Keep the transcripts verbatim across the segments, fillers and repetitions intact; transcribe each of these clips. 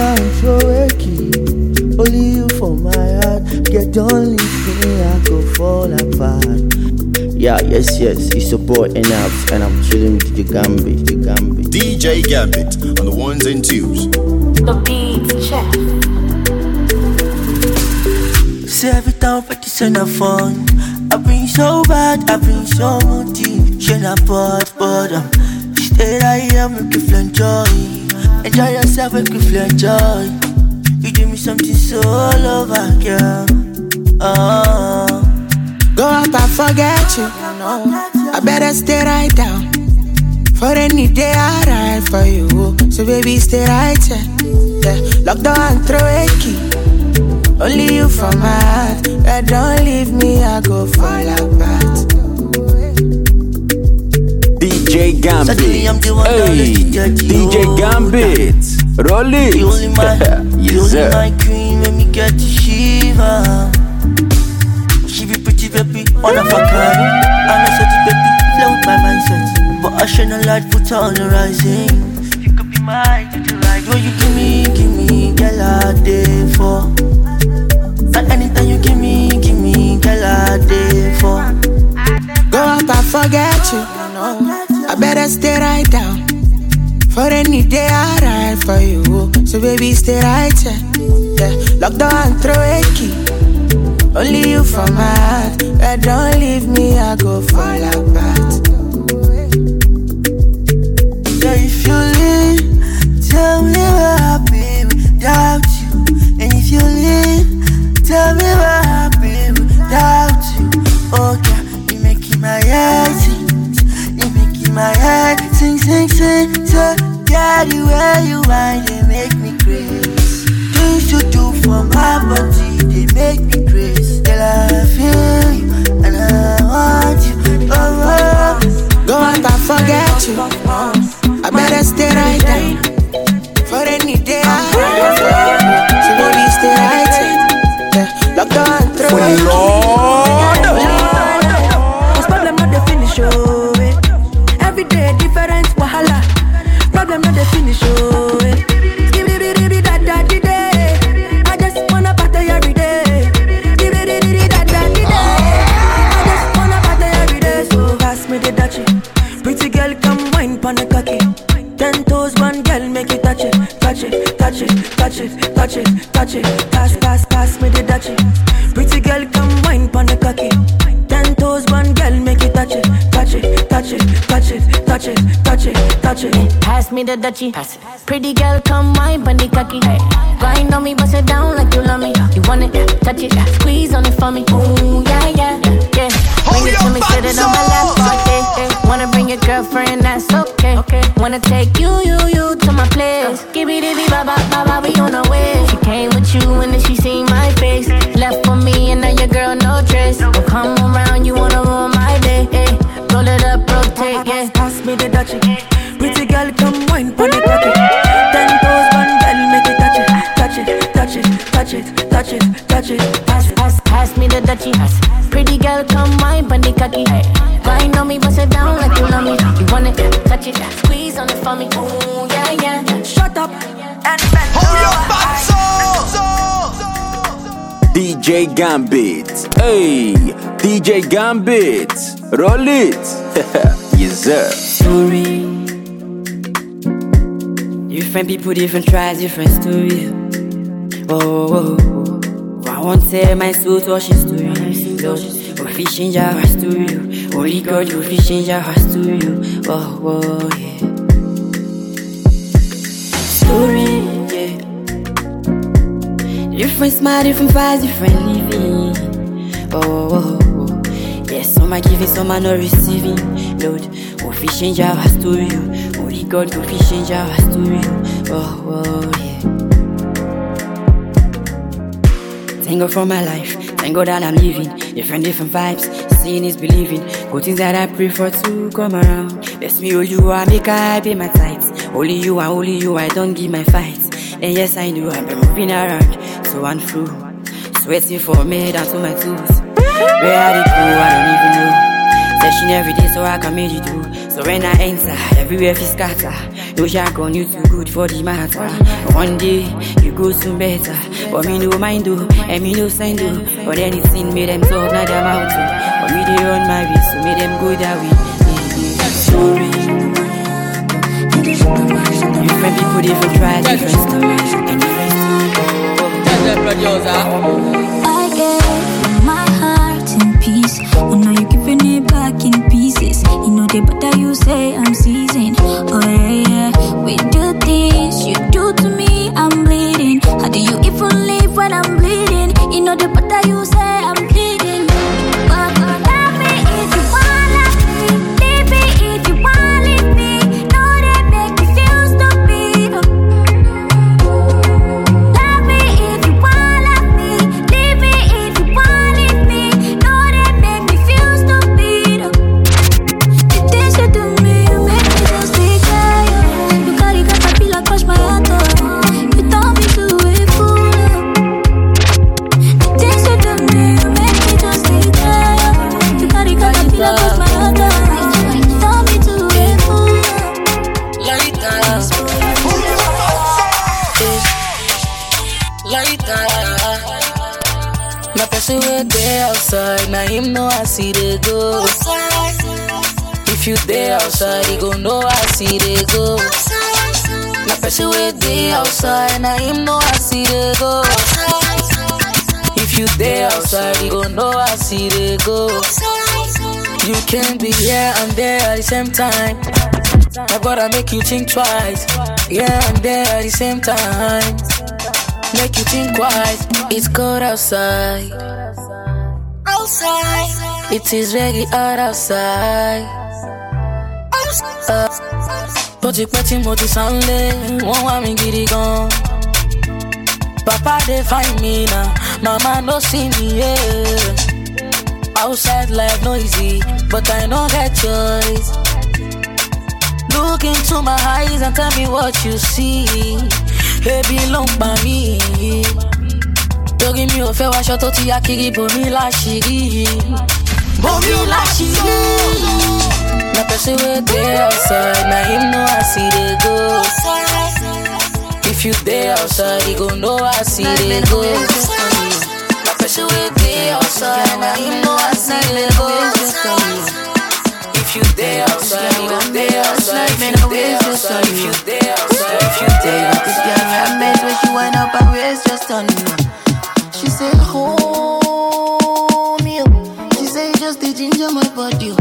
down, throw a key. Only you for my heart. Get don't leave me, I go fall apart. Yeah, yes, yes, it's a boy Enough, and I'm chilling with the Gambit, the Gambit. D J Gambit on the ones and twos. The beat chef. Say every time for this on the phone, I've been so bad, I've been so moody. She not bad, but um, stay right here, make you feel enjoy. Enjoy yourself, make you feel enjoy. You give me something so over, girl. Oh. Go up and forget you, no. I better stay right down. For any day I ride for you. So baby stay right here. Yeah. Lock down and throw a key. Only you for my heart. Yeah, don't leave me, I go fall apart. D J Gambit. Hey, D J Gambit. Roll it. You only my, yes, you only sir. my queen when me get to shiver. She be pretty baby, on a fucker. I'm a sexy baby, flow with my mindset. But I shine a light, put her on the rising. You could be mine, you can ride. What you give me, give me, girl I day for. And anytime you give me, give me, girl I day for. Go up and forget you, no. I better stay right down. For any day I ride for you. So baby stay right here. Yeah. Lock down and throw a key. Only you for my heart. Yeah, don't leave me, I go fall apart. So if you leave, tell me where I'll be without you. And if you leave, tell me where I'll be without you. Oh God, you making my head sing. You making my head sing, sing, sing. So yeah, the way you whine, they make me crazy. Things you do for my body, they make me crazy. Girl, I feel you, and I want you. Oh, oh. Go up and forget you. I better stay right down. For any day I ride for you. So baby stay right here. Yeah. Lock down and throw it. Cause problem not the finish, oh eh. Every day different wahala. Problem not the finish, oh eh. I just wanna party every day. Pretty girl, come wine pon the cocky. Ten toes, one girl, make it touch it, touch it, touch it, touch it, touch it, touch it. Pass, pass, pass me the touchy. Pretty girl, come wine pon the cocky. Ten toes, one girl, make it touch it, touch it, touch it, touch it, touch it, touch it, touch it. Pass me the Dutchie. Pretty girl, come wine pon the cocky. Grind on me, bust it down like you love me. You want it, touch it, squeeze on it for me. Ooh, yeah, yeah, yeah. Bring it to me, sit it on my lap, okay. Wanna bring your girlfriend, that's okay. okay. Wanna take you, you, you to my place. Give me the ba ba ba ba, we on our way. She came with you and then she seen my face. Left for me and now your girl no trace. Don't come around, you wanna ruin my day. Hey, roll it up, rotate, yeah. Pass me the Dutchie. Pretty girl, come wine pon the cocky. Ten toes, one girl, make it touch it, touch it, touch it, touch it, touch it, touch it. Pass, pass, pass me the Dutchie. Pretty girl, come wine pon the cocky. Grind on me, bust it down like you love me. You want it, touch it, squeeze on it for me. Ooh, yeah, yeah. Shut up and bend over. D J Gambit. Hey, D J Gambit. Roll it. Yes, sir. Story. Different people, different tribes, different story. Oh, oh, oh. I won't tell my soul touching story. Oh, fish in your story. Holy God, you fish in your story. Oh, oh, yeah. Story, yeah. Different smile, different vibes, different living. Oh, oh, oh. Yes, some are giving, some are not receiving. Lord, oh, fish in your story. Holy God, go fish in your story. Oh, oh, yeah. Thank God for my life. Thank God that I'm living. Different, different vibes. Seeing is believing. Good things that I prefer to come around. Bless me, oh you, I make I pay my tithes. Only you and only you, I don't give my fights. And yes, I know I've been moving around. So I'm through. Sweating for me down to my tools. Where I did go, I don't even know. Session every day so I can make it do. So when I enter, everywhere feels scatter. You shall on you too good for the matter. One day you go soon better. But me no mind do, and me no sign do. But anything made them talk, not them out to. But me they run my way, so made them go that way. Sorry. Different people, different tries, different stories. I gave my heart in peace, and now you're giving it back in pieces. You know the better you say I'm seasoned. Oh yeah, yeah. We do things you do to me, I'm bleeding. How do you even live when I'm bleeding? You know the better you say I'm bleeding. But love me if you want, love me. Leave me if you want, leave me. No, they make me feel stupid. Love me if you want, love me. Leave me if you want, leave me. No, they make me feel stupid. The things you do me, you make me just declare. You carry caterpillar crush my heart. You turn me to a fool. The things you do me, you make me just declare. You carry caterpillar crush my heart. You turn me to a fool. Like that. Like that. My person way there outside, now him know I see they go. If you there outside, he gon' know I see they go. My person way there outside, now him know I see they go. If you there outside, he gon' know I see they go. You can't be here and there at the same time. My brother make you think twice. Yeah, and there at the same time. Make you think twice. It's cold outside. Outside. It is very hot outside. Uh, but you put him out the Sunday. Won't want me get it gone. Papa they find me now. Mama no see me, yeah. Outside life noisy, but I know that choice. Look into my eyes and tell me what you see. Baby, long by me. Don't give me a fair wash out to Yakiri, Bomi Lashiri. Bomi Lashiri. Na person way there outside, now him know I see they go. If you there outside, he gon' know I see they go. Na person way there outside, now him know I see they go. If you there outside, you gon' there outside. If you there outside, if you there outside, if you there outside. This girl I met when she went up her waist just on me. She said, hold me up. She said, just the ginger my body.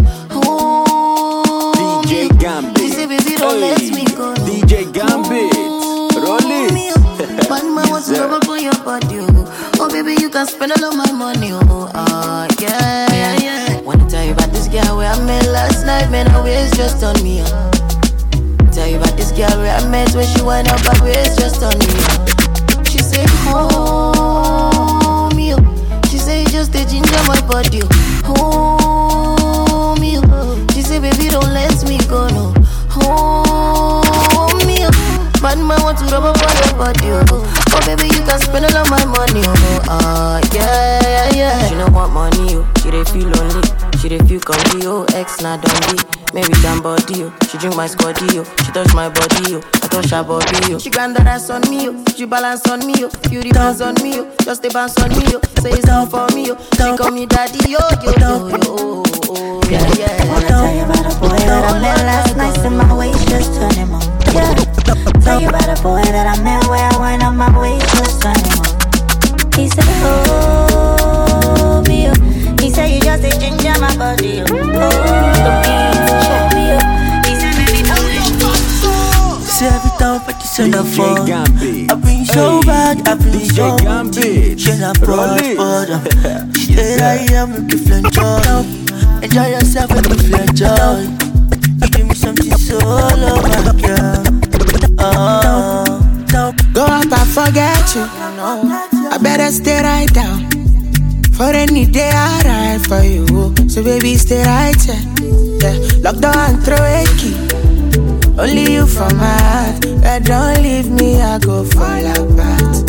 Hold D J me up. Gambit. She said, baby, don't Hey, let me go. D J Gambit. Roll it. One man wants to rub up on your body. Oh, baby, you can spend all of my money. Oh, uh, yeah, yeah, yeah. Wanna tell you about this girl where I met last night, man, her waist just on me. Uh. Tell you about this girl where I met when she went up her waist just on me. Uh. She said, hold me up. She said, just the ginger my body. Hold me up. She said, baby, don't let me go, no. Hold me up. Bad man want to rub up on your body, oh. Oh, baby, you can spend all of my money, oh. Uh, yeah, yeah, yeah. She don't want money, oh. She dey feel lonely. She dey feel comfy, oh. Ex na dundee. Maybe damn body, oh. She drink my scotty, oh. She touch my body, oh. I touch her body, oh. She grind that ass on me, oh. She balance on me, oh. Beauty bounce on me, oh. Just a bounce on me, oh. Say it's down for me, oh. She call me daddy, yo, yo, yo, yo, oh, oh, yeah, yeah. I wanna tell you about a boy that I met last night, and my waist just turn him on. Yeah. Tell you about a boy that I met where I went on my waist just turn him on. He said, oh, me up. He said, you just a ginger my body. Oh, me up. He said, baby, don't let me. Say every time I just send a phone. Gambit. I bring so Hey, bad, I bring D J so Gambit. She not Roll brought it. for She said I am looking for enjoy. Enjoy yourself and you feel enjoy. You give me something so low, my girl. Uh, Go out and forget you. I better stay right down. For any day I ride for you. So baby stay right here. Yeah. Lock down and throw a key. Only you from my heart. Yeah, don't leave me, I go fall apart.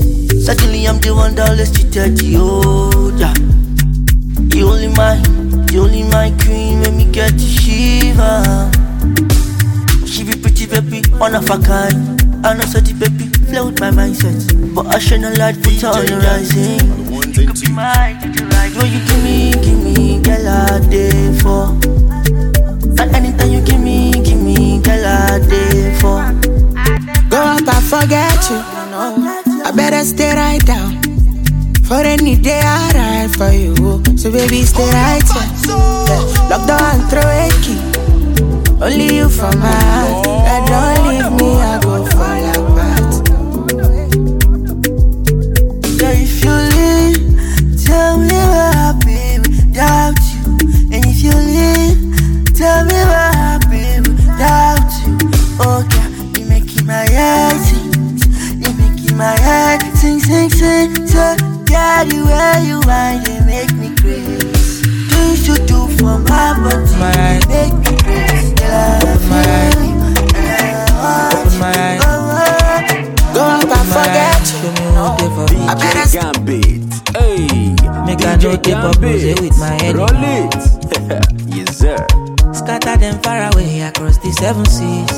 Certainly I'm the one that always cheated you. Yeah. You only mine. She only my queen when me get to shiver. She be pretty baby, one of a kind. I know such a baby, flow with my mindset. But I shine a light, put her on the rising. You could be mine, you do right. When you give me, give me, girl, I day for. And anytime you give me, give me, girl, I day for. Go up, I forget you. I better stay right down. For any day I ride for you. So baby, stay right here. Yeah. Lock the door and throw a key. Only you for my heart. And don't leave me, I go fall apart. So if you leave, tell me where I'll be without you. And if you leave, tell me where I'll be without you. Oh God, you're making my head sing. You're making my head sing, sing, sing. So yeah, the way you whine, they make me crazy. Things you do for my body, my make me crazy. Go up and forget you. I better Gambit. Hey, make a note Gambit with my head. Roll it. Yes sir. Scatter them far away across the seven seas.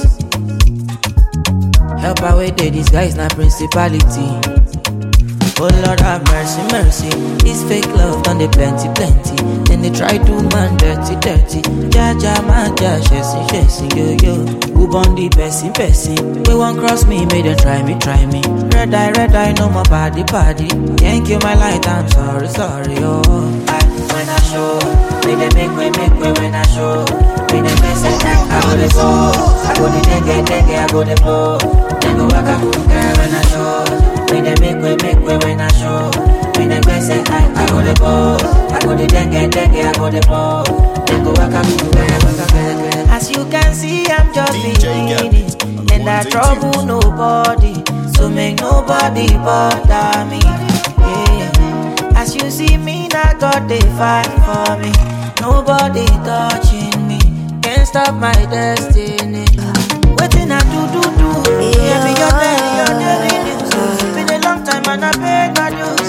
Help away there, this guy is not principality. Oh Lord have mercy, mercy. This fake love done the plenty, plenty. Then they try to man dirty, dirty. Ja, ja, man, ja, chasing, chasing, yo, yo. Who born the person, person? We won't cross me, may they try me, try me. Red eye, red eye, no more body, body. Can't kill my light, I'm sorry, sorry, oh. I, when I show, may they make way, make way when I show. May they mess it up, I go the go. I go the dengue, dengue, I go the blow. Then go back up, girl, when I show. When they make way, make way when I show. When they mess it up, I go the go. I go the dengue, dengue, I go the blow. Then go back up, girl, back up, girl. As you can see, I'm just beginning. And I trouble nobody. So make nobody bother me. Yeah. As you see me, now God they fight for me. Nobody touching me. Can't stop my destiny. Waiting I do, do, do. Yeah, me your day, your day, news. Been a long time and I paid my dues.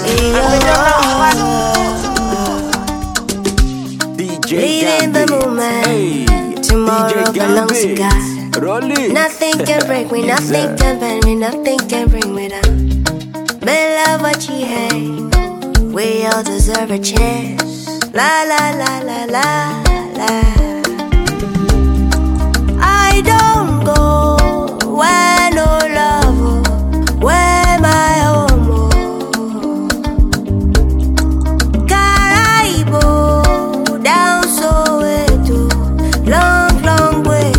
D J Leading the movement. Hey, Tomorrow belongs to God. Roll it. Nothing can break me, Yes, nothing sir. can bend me, nothing can bring me down. But love what you hate. We all deserve a chance. La la la la la la. I don't go where no love, where my home. Caraibo down Soweto, long long way.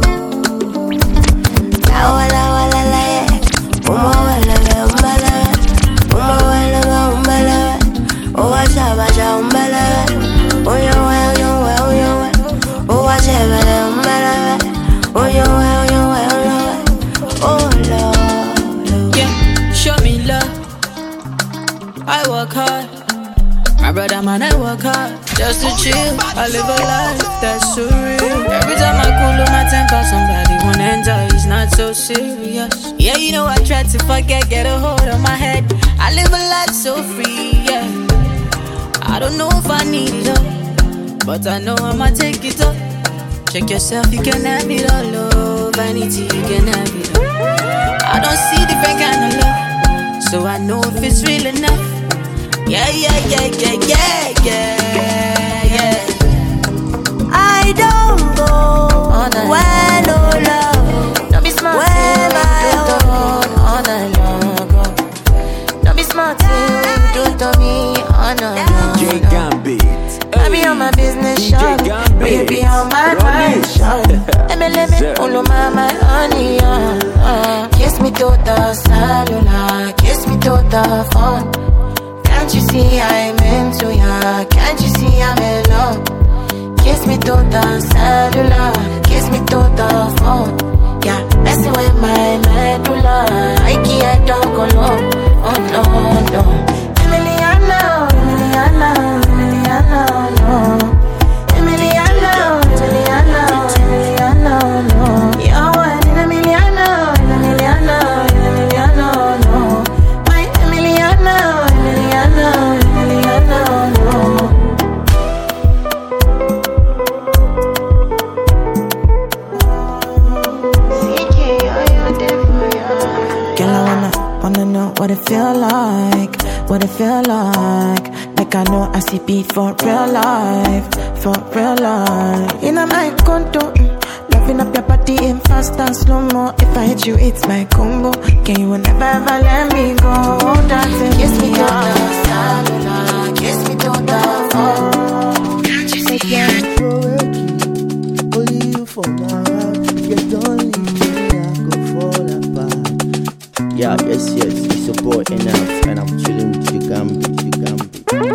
La wala wala la yeah, uma wala la umbala, uma wala la umbala, oh wacha wacha umbala, oh yo yo yo yo yo, oh wacha wacha umbala. Oh, yo, oh, yo, oh, Lord. Yeah, show me love. I work hard. My brother, man, I work hard. Just to chill. I live a life that's surreal. Every time I cool on my temper, somebody wanna enter. It's not so serious. Yeah, you know I try to forget, get a hold on my head. I live a life so free, yeah. I don't know if I need it all, but I know I'ma take it up. Check yourself, you can have it all, oh. Vanity, you can have it all. I don't see different kind of love, so I know if it's real enough. Yeah, yeah, yeah, yeah, yeah, yeah, yeah. I don't go All night where no love, Don't be smart, where my don't talk home. all night long. Don't be smart, don't tell me all night long. D J Gambit. I be on my business, D J shawty. Gambit. Baby on my Roll mind, it. shawty. Let me, let me, follow my, my honey, uh, uh. Kiss me to the cellular, kiss me to the phone. Can't you see I'm into ya? Can't you see I'm in love? Kiss me to the cellular, kiss me to the phone. Yeah, messing with my medulla. I can't talk alone. Oh no, no. Emiliano, Emiliano, Emiliano, no. Emiliano, Emiliano, Emiliano, no. You're one in a Emiliano, Emiliano, Emiliano, no. My Emiliano, Emiliano, Emiliano, no. what it feel like, what it feel like. Like I know I see beat for real life, for real life. In a my condo, loving up your body in fast and slow-mo. If I hit you, it's my combo. Can you never ever let me go? Dancing kiss me to the cellular, kiss me to the phone. Can't you see it? Only you for my heart. You don't leave me, I go fall apart. Yeah, yes, yes, it's your boy Enough, and I'm chilling with the Gambit, the Gambit.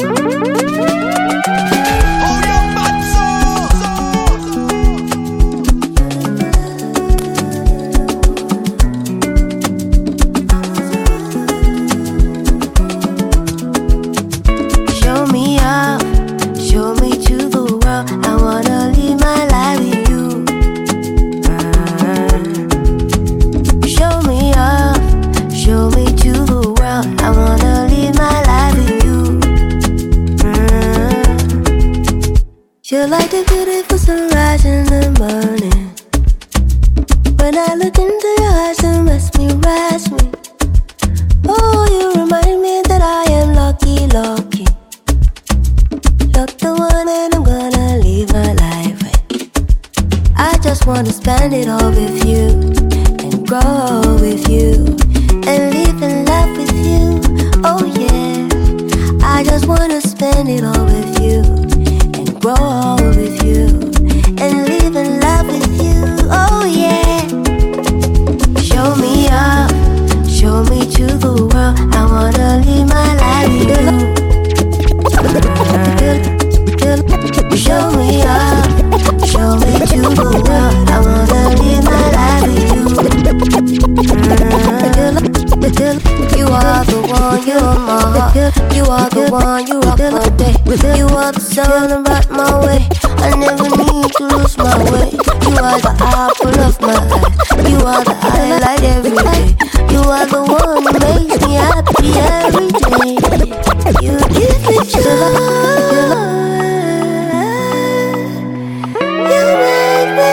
Show me up, show me to the world. I wanna live my life with you. Uh, show me up, show me to the world. I wanna live my life with you. Uh, you're like the beautiful sunrise in the morning. When I look into your eyes, you mesmerize me. Oh, you remind me that I am lucky, lucky. You're the one and I'm gonna live my life with. I just wanna spend it all with you, and grow with you, and live in love with you. Oh yeah, I just wanna spend it all with you, and grow with you, and live in love with you. Oh yeah. Show me up, show me to the world. I wanna live my life with you. Show me up, show me to the world. I wanna live my life with you. You are the one, you are my heart. You are the one, you rock my day. You are the sun that brought my way. I never need to lose my way. You are the apple of my eye. You are the highlight every day. You are the one who makes me happy every day. You give me joy. You make me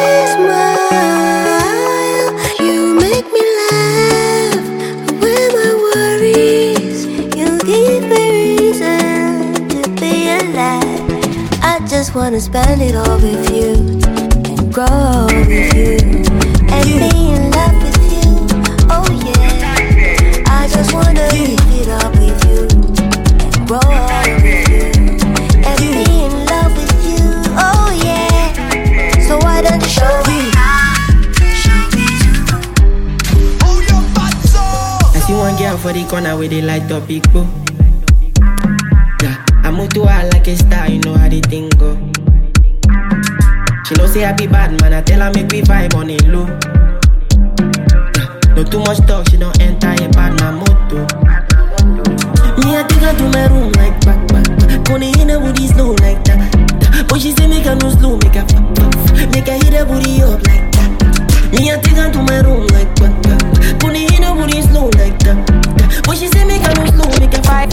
smile. You make me laugh away my worries. You give me reason to be alive. I just wanna spend it all with you, and grow with you, and be in love with you. Oh yeah, I just wanna live it up with you, and grow with you, and be in love with you. Oh yeah, so why don't you show me? I see one girl for the corner where they light up big bro. Yeah, I move to her like a star, you know how the thing go. She know say I be bad man, I tell her make we vibe on it low. Yeah, no too much talk, she don't enter a bad man moto. Me I take her to my room like back back back. Gonna hit her booty slow like that, that. But she say make her no slow, make her fuck fuck. Make her hit her booty up like that. Me I take her to my room like back back back. Gonna hit her booty slow like that, that. But she say make her no slow, make her fight.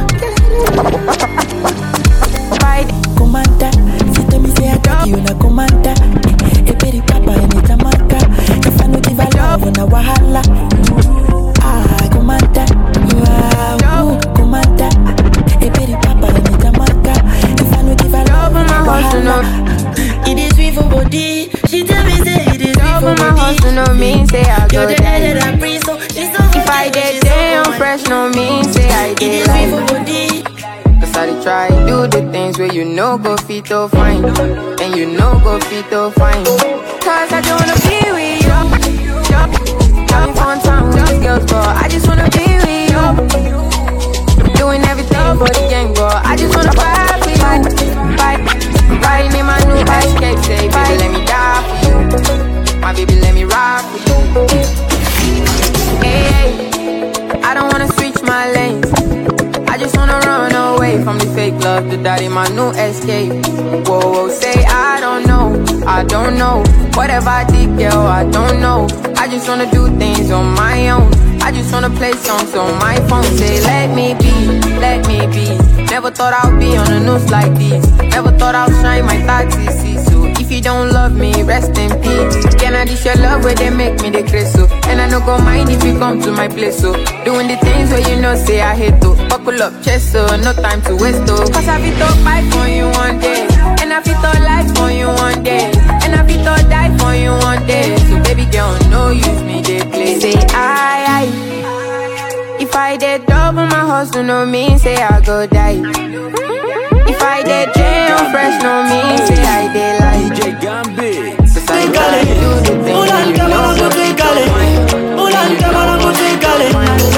Fight, commander. Si te me say I got you na commander. E peri papa e ni tamaka. If I no give a love na wahala. Ah, commander. Wow, commander. E peri papa e ni tamaka. If I no give a love na wahala. It is sweet for body. She tell me say it is sweet for body. Hustle no mean say I go You're the die. air that I breathe, so she's so If I get down fresh no mean say I it did is sweet for body. Cause I dey try do the things where you know go fit to fine, and you know go fit to fine. Cause I don't wanna be with you. Having fun time with these girls, but I just wanna be with you. Doing everything for the gang, but I just wanna vibe with you. Vibe, riding in my new escape, say baby let me die for you. My baby let me rock for you. Hey, hey, I don't wanna switch my lanes. I just wanna run away from the fake love, to that in my new escape. Whoa, whoa, say I don't know, I don't know. Whatever I did, girl, I don't know. I just wanna do things on my own. I just wanna play songs on my phone. Say let me be, let me be. Never thought I'd be on the news like this. Never thought I'd shine my thirty C. So if you you don't love me, rest in peace. Can I dish your love where they make me the crazy so? And I no go mind if you come to my place so. Doing the things where you know say I hate to. Buckle up chest so, no time to waste oh. Cause I fit to fight for you one day, and I fit to life for you one day, and I fit to die for you one day. So baby girl, no use me they play. Say I, I. If I did double my hustle, no mean say I go die. If I did jail fresh, no mean say I did like D J Gambit. Twinkle, ulan kama nangu twinkle, ulan kama nangu twinkle,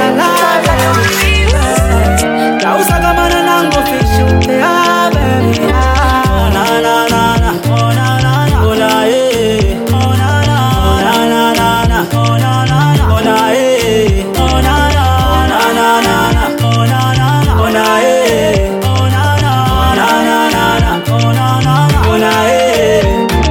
kausa kama nangu fishu, yeah baby, na na na na, oh na na na, oh na eh, oh na na na na na na, oh na na na, oh na eh, oh na na na na na na, oh na na na, oh na eh, oh na na na na na na, oh na na na, oh na eh.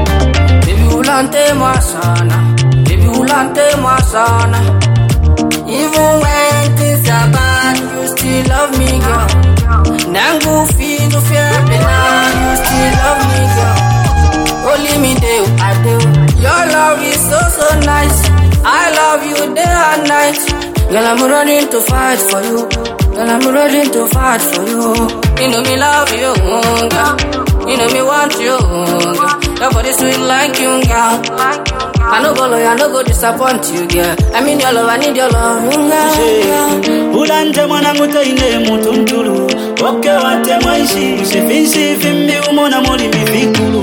Ulante moi sana, baby ulante moi sana. Even when things are bad, you still love me, girl. Nangu feel no fear, you still love me, girl. Only me do, I do. Your love is so so nice. I love you day and night. Girl, I'm running to fight for you. Girl, I'm running to fight for you. You know me love you, girl. You know me want you, girl. Your body sweet like you, girl. I no go lie, I no go disappoint you, girl. I mean your love, I need your love, girl. Ulante mwana muto ine mutuntulu. Oke wate mwanshi, shifinshi fimbi umona mori mifikulu.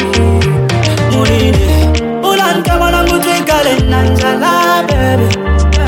Murine. Ulante mwana muto ikale nanjala, baby.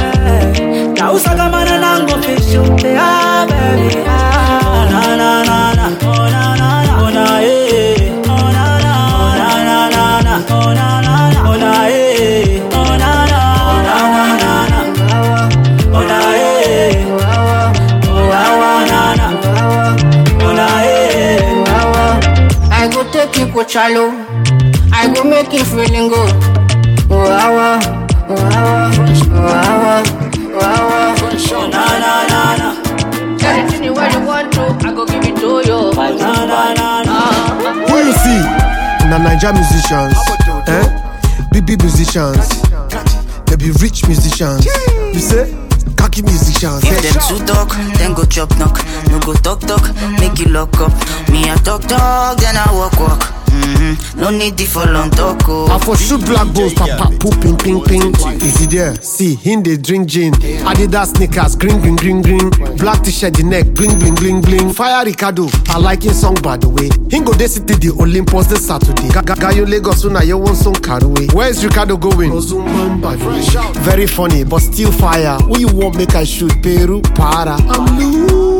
Kausa kama nangu fishu, yeah, baby. Na na na na, oh na na na, oh na eh. Oh na na na na na na, oh na na na, oh na eh. Oh na na na na na na, oh na eh. Oh na na na, oh na eh. I go take you to Chalo, I go make you feeling good. Oh awa, oh awa, oh awa, oh awa, oh na na na na. Anything you want, you want to, I go give it to you. Na na na na. Who you see? Na Naija musicians, eh? Big big musicians, they be rich musicians. You say? Cocky musicians. If them too talk, then go chop knock. No go talk talk, make you lock up. Me I talk talk, then I walk walk. Mm-hmm. No need for long talk. Oh. I for shoot black balls, papa, pooping, ping, ping. Is he there? See, him they drink gin. Adidas sneakers, green, green, green, green. Black t-shirt, the neck, bling, bling, bling, bling. Fire Ricardo, I like his song by the way. Him go they city the Olympus this Saturday. Gaga Lagos, una you want song caraway. Where is Ricardo going? Very funny, but still fire. Who you want make I shoot? Peru, para. I'm loose.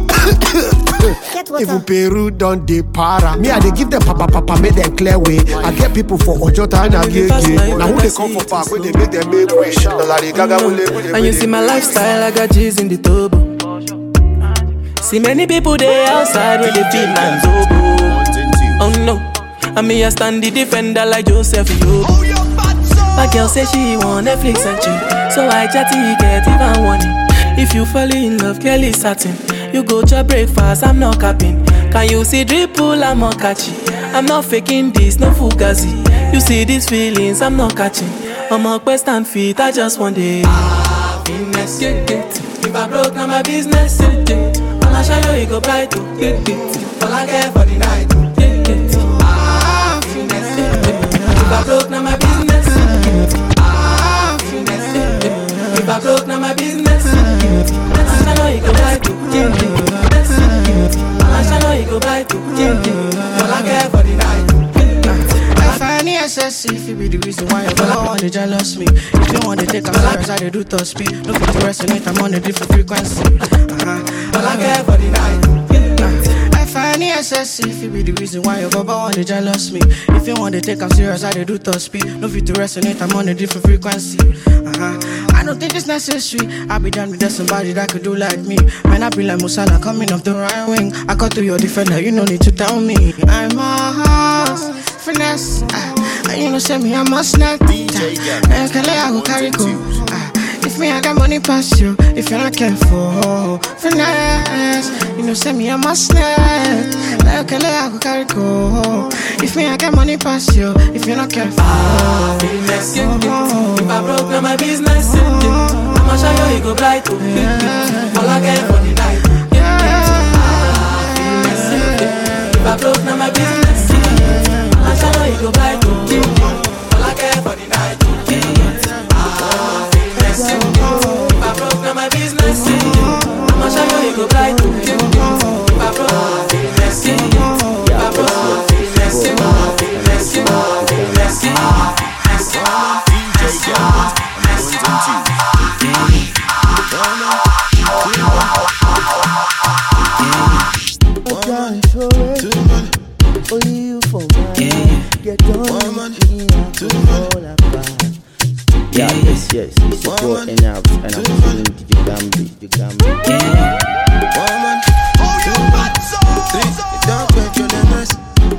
Even Peru don't de para. Me I they give them papa papa make them clear way. I get people for Ojota and Agege. Now who they come for park when they make them make wish. And you see my lifestyle, I got G's in the turbo. See many people there outside where they feel man's oboe. Oh no, I mean I stand the defender like Joseph Yobo. My girl say she want Netflix and chill, so I chatty get even warning. If you fall in love, girl is certain. You go to breakfast, I'm not capping. Can you see dripple, I'm not catching. I'm not faking this, no fugazi. You see these feelings, I'm not catching. I'm a quest and feet, I just want it. Happiness, get it. If I broke, now my business, get it. I'ma show you, you go bright, get it. All I care for the night, get it. Happiness, get it. If I broke, now my business, get it. Happiness, get it. If I broke, now my business, get it. I know you go bright, get it. I know you go bright, get it. All I care for the night. F I N E S S, if you be the reason why you don't want to jealous me. If you want to take a serious, I do to speed. Look at the resonate, I'm on a different frequency. Uh-huh. All I care for the night. F I N E S S, if you be the reason why you want to jealous me. If you want to take a serious, I do to speed. Look at the resonate, I'm on a different frequency. Uh-huh. I don't think it's necessary. I'll be done with somebody that could do like me. Man, I be like Musala coming off the right wing. I got to your defender, you no need to tell me. I'm a house finesse. Uh, you know, send me, I must not. Uh, I go carry go. Uh, If me, I got money past you, if you're not careful, finesse. You know, send me a must net. Like a I go carry go. If me, I got money past you, if you're not careful. Ah, finesse. If I broke, now my business. I'ma show you, you go blind to me. All I care for the night. Ah, finesse. If I broke, now my business. I'ma show you, you go blind to me. All I care for the night. Ah, finesse. If I broke, now my business. I'ma show you, you go blind to me. If I broke, finesse. If I broke, finesse. If I finesse. If I finesse. Only you for mine. Get on me, to all apart. Yeah, yes, yes. You support enough, and I'm feeling to the Gambit, the Gambit. Woman, oh you bad so. Don't make your lemons.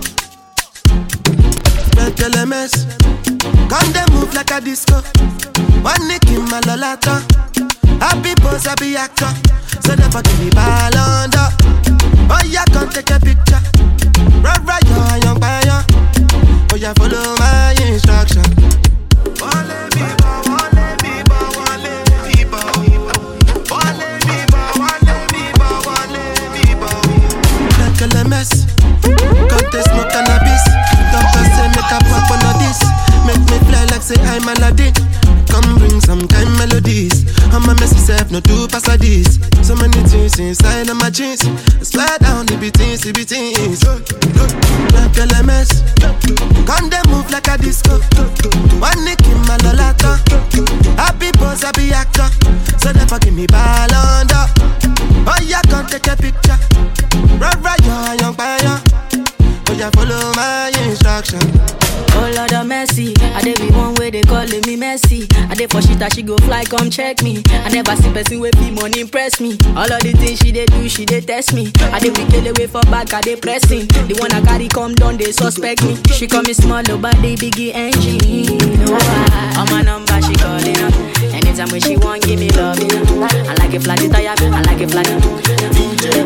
Make your lemons. Come they move like a disco. One nick in my lolata. Happy pose, happy actor. So never give me ball under. Oh yeah, come take a picture. Right, right, young, young, young. Oh yeah, follow my instruction. Wale bibo, wale bibo, wale bibo. Wale bibo, wale bibo, wale bibo. Like a mess. Got the smoke cannabis. Doctor say make a pop on this. Make me fly like say I'm Aladdin. Come bring some kind melodies. I'm a messy self, no two pass like this. So many things inside of my jeans. I swear down the beatings, the beatings. Like a mess. Come they move like a disco. One nick in my lolata. Happy pose, happy actor. So never give me ball under. Oh yeah, come take a picture. Right, right, young, young, young. Oh yeah, follow my instruction. Oh Lord of mercy, I dey be one way they calling me messy. I dey for shit that she go fly, come check me. I never see person with be money impress me. All of the things she dey do, she dey test me. I dey wicked away for back, I dey pressing. The one I carry come down, they suspect me. She call me small, but they biggie engine. Oh, I, on my number she calling up. Anytime when she want, give me love. You know? I like it flat tire, I like it flat. D J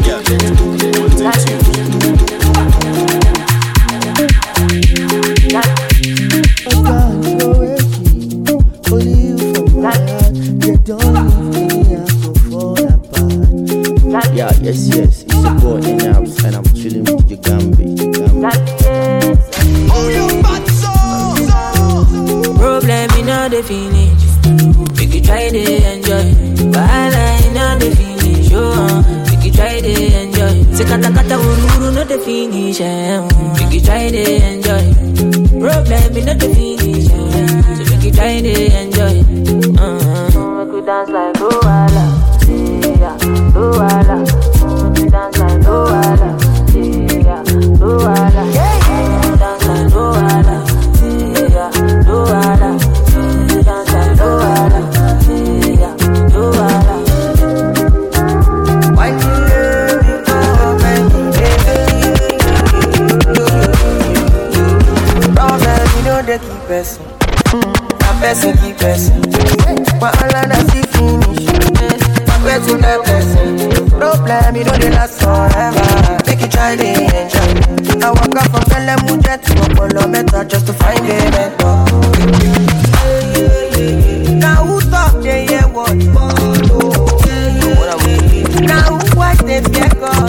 Only you for my heart. Get on me, I go fall apart. Yeah, yes, yes. You support enough, and I'm chilling with the Gambit, the Gambit. Oh you bad so. Problem in all the finish. We could try to enjoy. While I know the finish. Oh, we could try to enjoy. Sekata kata ururu no the finish. We could try to enjoy. Problem in all the finish. So we could try to enjoy. Uh-huh. We could dance like Luala. Yeah, Luala. We could dance like Luala. Yeah, Luala. Yeah, yeah. Dance like Luala. Yeah, Luala. Dance like Luala. Yeah, Luala. Why you let me go, baby? Problem, you know they keep us. My person keep us. My all I see finish. My person keep us. Problem, you know they last forever. Make you try to enjoy. I walk up from Telemuja to Apollo Meta just to find a mentor. Now who talk they hear what? Now who watch they fear God?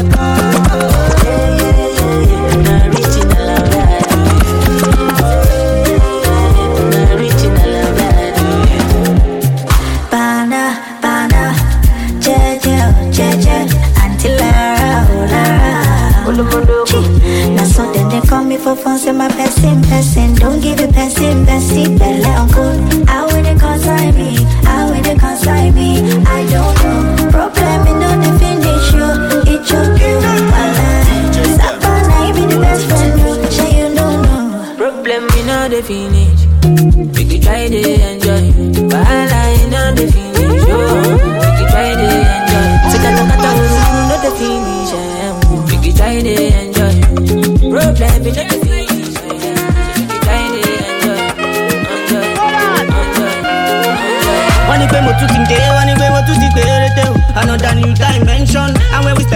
Bana, bana, jeje, jeje, until Lara, Lara. Now so then they call me for phone, say my person, person. Don't give it person, person, belle uncle. How will they consign me? How will they consign me? I don't know. Problem in the finish you, it choke you. Savannah, I be the best friend you, say you don't know. Problem in all the finish. We could try to enjoy. While I know the finish. Oh, we could try to enjoy. Sekata kata ururu no the finish. We could try to enjoy. Problem in all the finish. We could try to enjoy. Enjoy, enjoy, enjoy. Wọ́n ní pé mo tún ti dé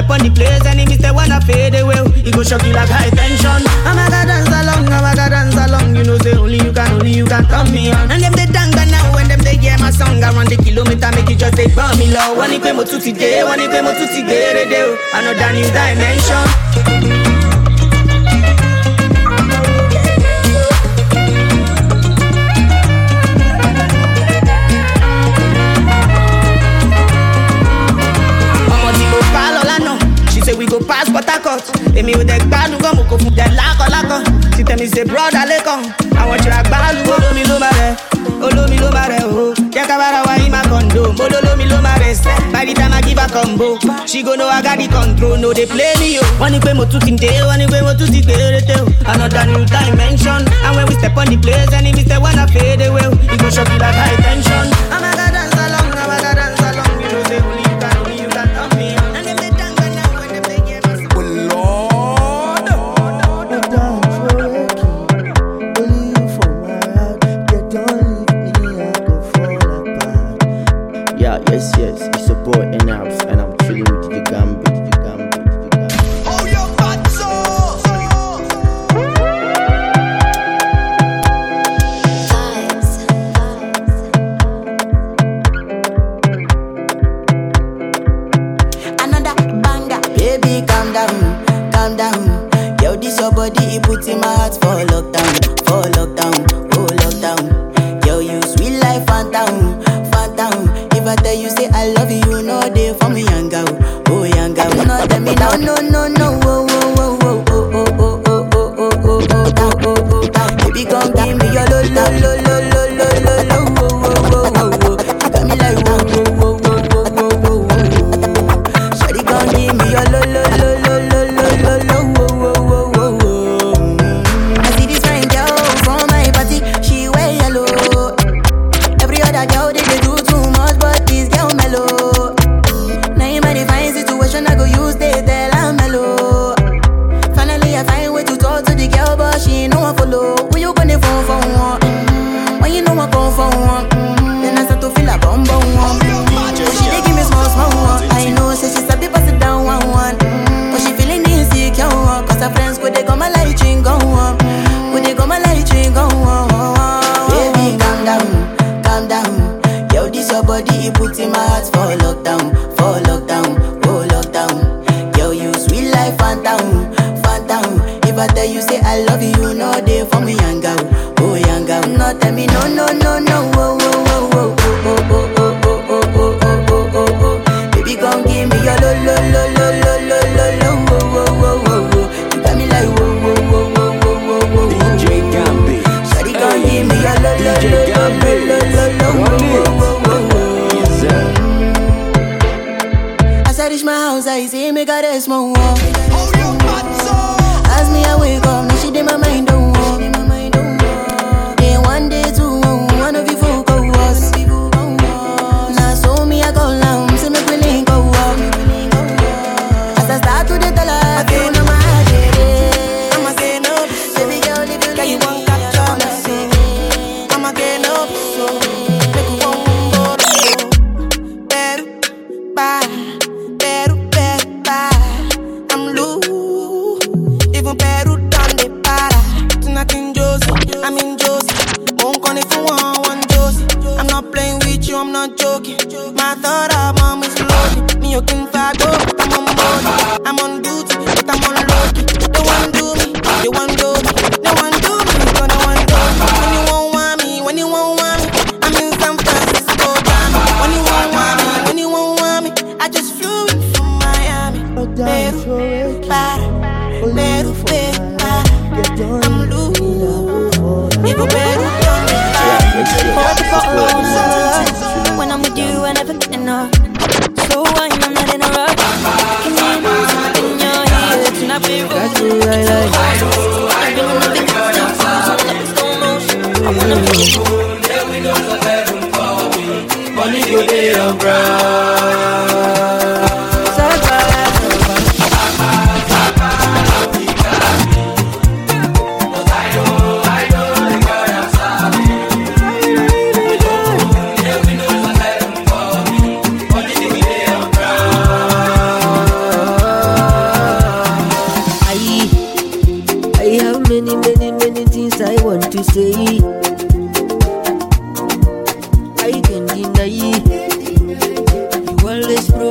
step on the place, enemies they wanna fade away. It go shock you like high tension. I'm a god dance along, I'm a god dance along. You know say only you can, only you can turn me on. And them they danga now, when them they hear my song, I run the kilometer, make it just take burn me low. When it mo tutti day, when it mo tutti day, day, another new dimension. We go pass Port-a-Court. Et me with the bad, nous go moko fout de lako lako. Si tell me say brother lekon, I want you to bad, olo mi lo mare, olo mi lo mare oh. Yakabara wa ima kondo, olo mi lo mare. By the time I give a combo, she go know I got the control. No they play me yo. One ikwe mo tuti nte, one ikwe mo tuti te. Another new dimension. And when we step on the place, enemies they wanna fade away. It go shock you like high tension. I'm a god dance along, I'm a god dance along. You know say only you can, only you can tell me. Yes, yes, it's your boy N-House, and I'm chilling with the Gambit, the Gambit, the Gambit. Oh, your fatso! Another banger, baby, calm down, calm down. Yo, this your body, it puts in my heart for lockdown, for lockdown, oh lockdown. Yo, you sweet life, phantom, phantom. If I tell you say I love you, no day for me, young girl, oh young girl. No tell me no, no, no, no, oh, oh, oh, oh, oh, oh, oh, oh, oh, oh, oh, oh, oh. Baby, come give me your lo, lo, lo, lo, lo, lo, lo, lo, oh, oh, oh, oh, oh. You got me like oh, oh, oh, oh, oh, oh, oh, oh. Shawty, come give me your lo, lo, lo, lo, lo, lo, lo, lo, oh, oh, oh, oh, oh. I see this fine girl from my party, she wear yellow. Every other girl they do too much, but this girl mellow. Now in my divine situation, I go use they tell I'm mellow. Finally, I find way to talk to the girl, but she ain't no one follow. When you gonna phone for one? Mm-hmm. When you know I come for one? Mm-hmm. Then I start to feel a bum bum one. Mm-hmm. So she dey give me small small one. I know, say she's a bit pass it down one one. Mm-hmm. But she feeling insecure, cause her friends go they come a light ring go on. Go they come a light ring go on. Baby, calm down, calm down. Yo, this your body, it puts in my heart for lockdown, for lockdown, oh lockdown. Yo, you sweet life, phantom, phantom. If I tell you say I love you, no day for me, young girl, oh young girl. No tell me no, no, no, no, oh, oh, oh, oh, oh, oh, oh, oh, oh, oh, oh, oh, oh, oh. Baby, come give me your lo, lo, lo, lo, lo, lo, lo, lo, oh, oh, oh, oh, oh. You got me like whoa, whoa, whoa, whoa, whoa, whoa, whoa. D J Gambit, Shawty, come give me your lo, lo, lo, lo, lo, lo, lo, oh, oh, oh, oh. As I reach my house, I see me got a small wall. As me I wake up, now she did my mind don't walk. Day one, day two, one of you folk go was. Now so me I go down, see me feeling go up. As I start to the tell her, I feel no my day. I'm a say no, baby girl if you leave me, I don't say. I'm a get no, so make you one go to better, bye, better, better, bye. I'm loose, even better done the para. Tonight in Josie, I'm in Josie. Won't call if you want one Josie. I'm not playing with you, I'm not joking. My thought of mom is loaded. Me you can fight go, but I'm on board. I'm on duty, but I'm on loaded. They want do me, they want do me, they want do me, but they want do me. When you won't want me, when you won't want me, I'm in San Francisco, damn. When you won't want me, when you won't want me, I just flew in from Miami. Peru, para, Peru, Peru, para. I'm loose, even Peru, don't be para. When I'm with you, I never get enough. So why I'm not in a rush? Can you move something in your head? Tonight we roll. That's what I like. I don't wanna think it's still so like slow motion. I wanna move. Yeah, we know the bedroom for me. Money go there on ground.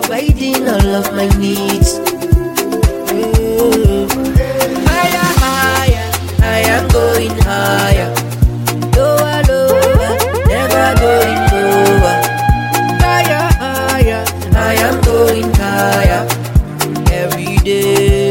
providing all of my needs. Mm. Higher, higher, I am going higher. Lower, lower, never going lower. Higher, higher, I am going higher every day.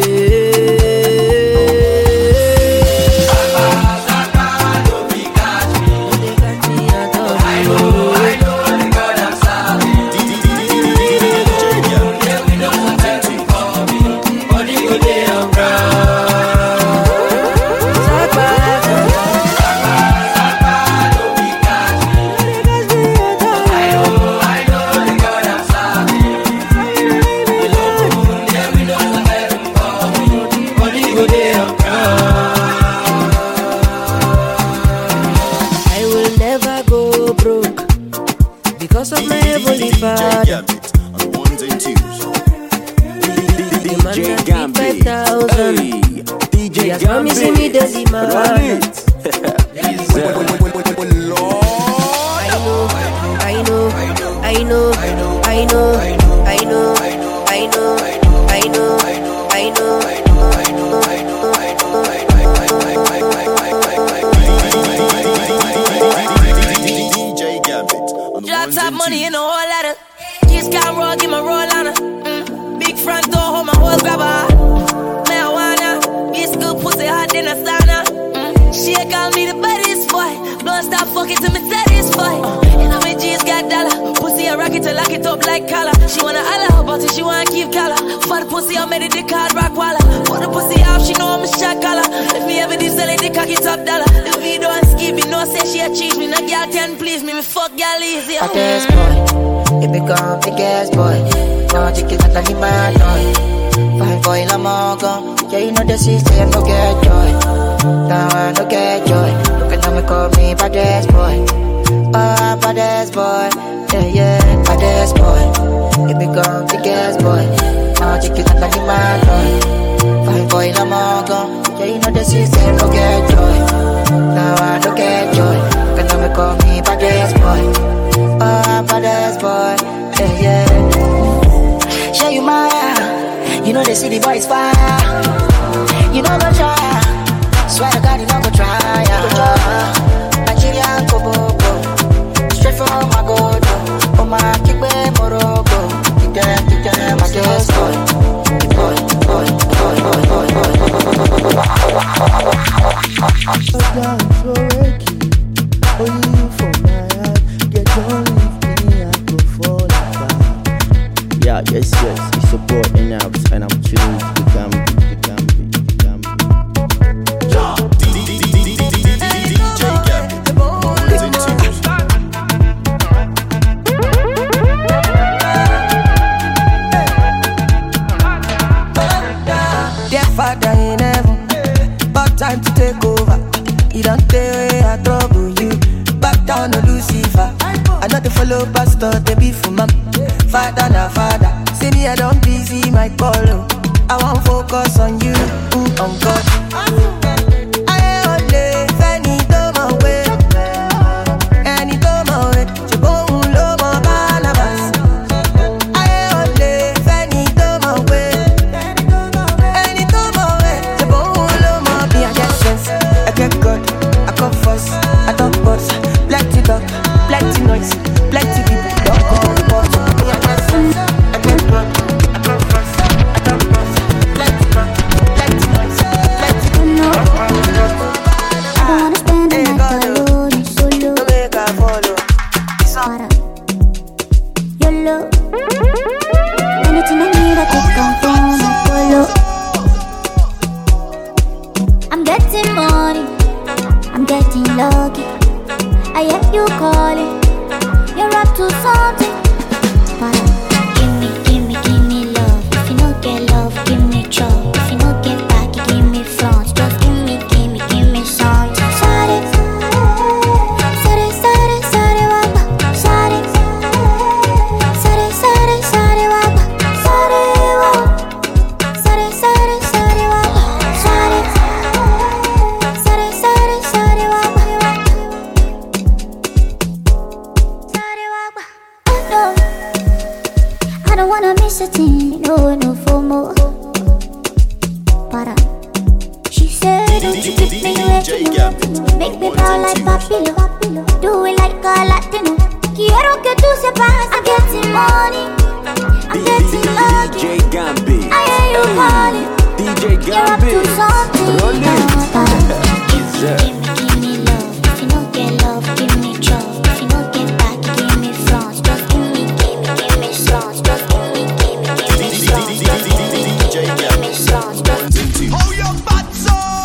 don't wanna miss a thing, no, no FOMO. Para. She said, don't you keep me waiting, make me proud like Papilo. Do it like a Latino. Quiero que tú sepas, I'm getting money, I'm getting lucky. D J Gambit, I hear you calling, D J you're up to something. Roll it. Give me, give me love. If you don't get love, give me trouble. If you don't get back, give me front. Just give me, give me, give me slants. Just give me, give me, give me slants. Just give me, give me, give me slants. Hold your butts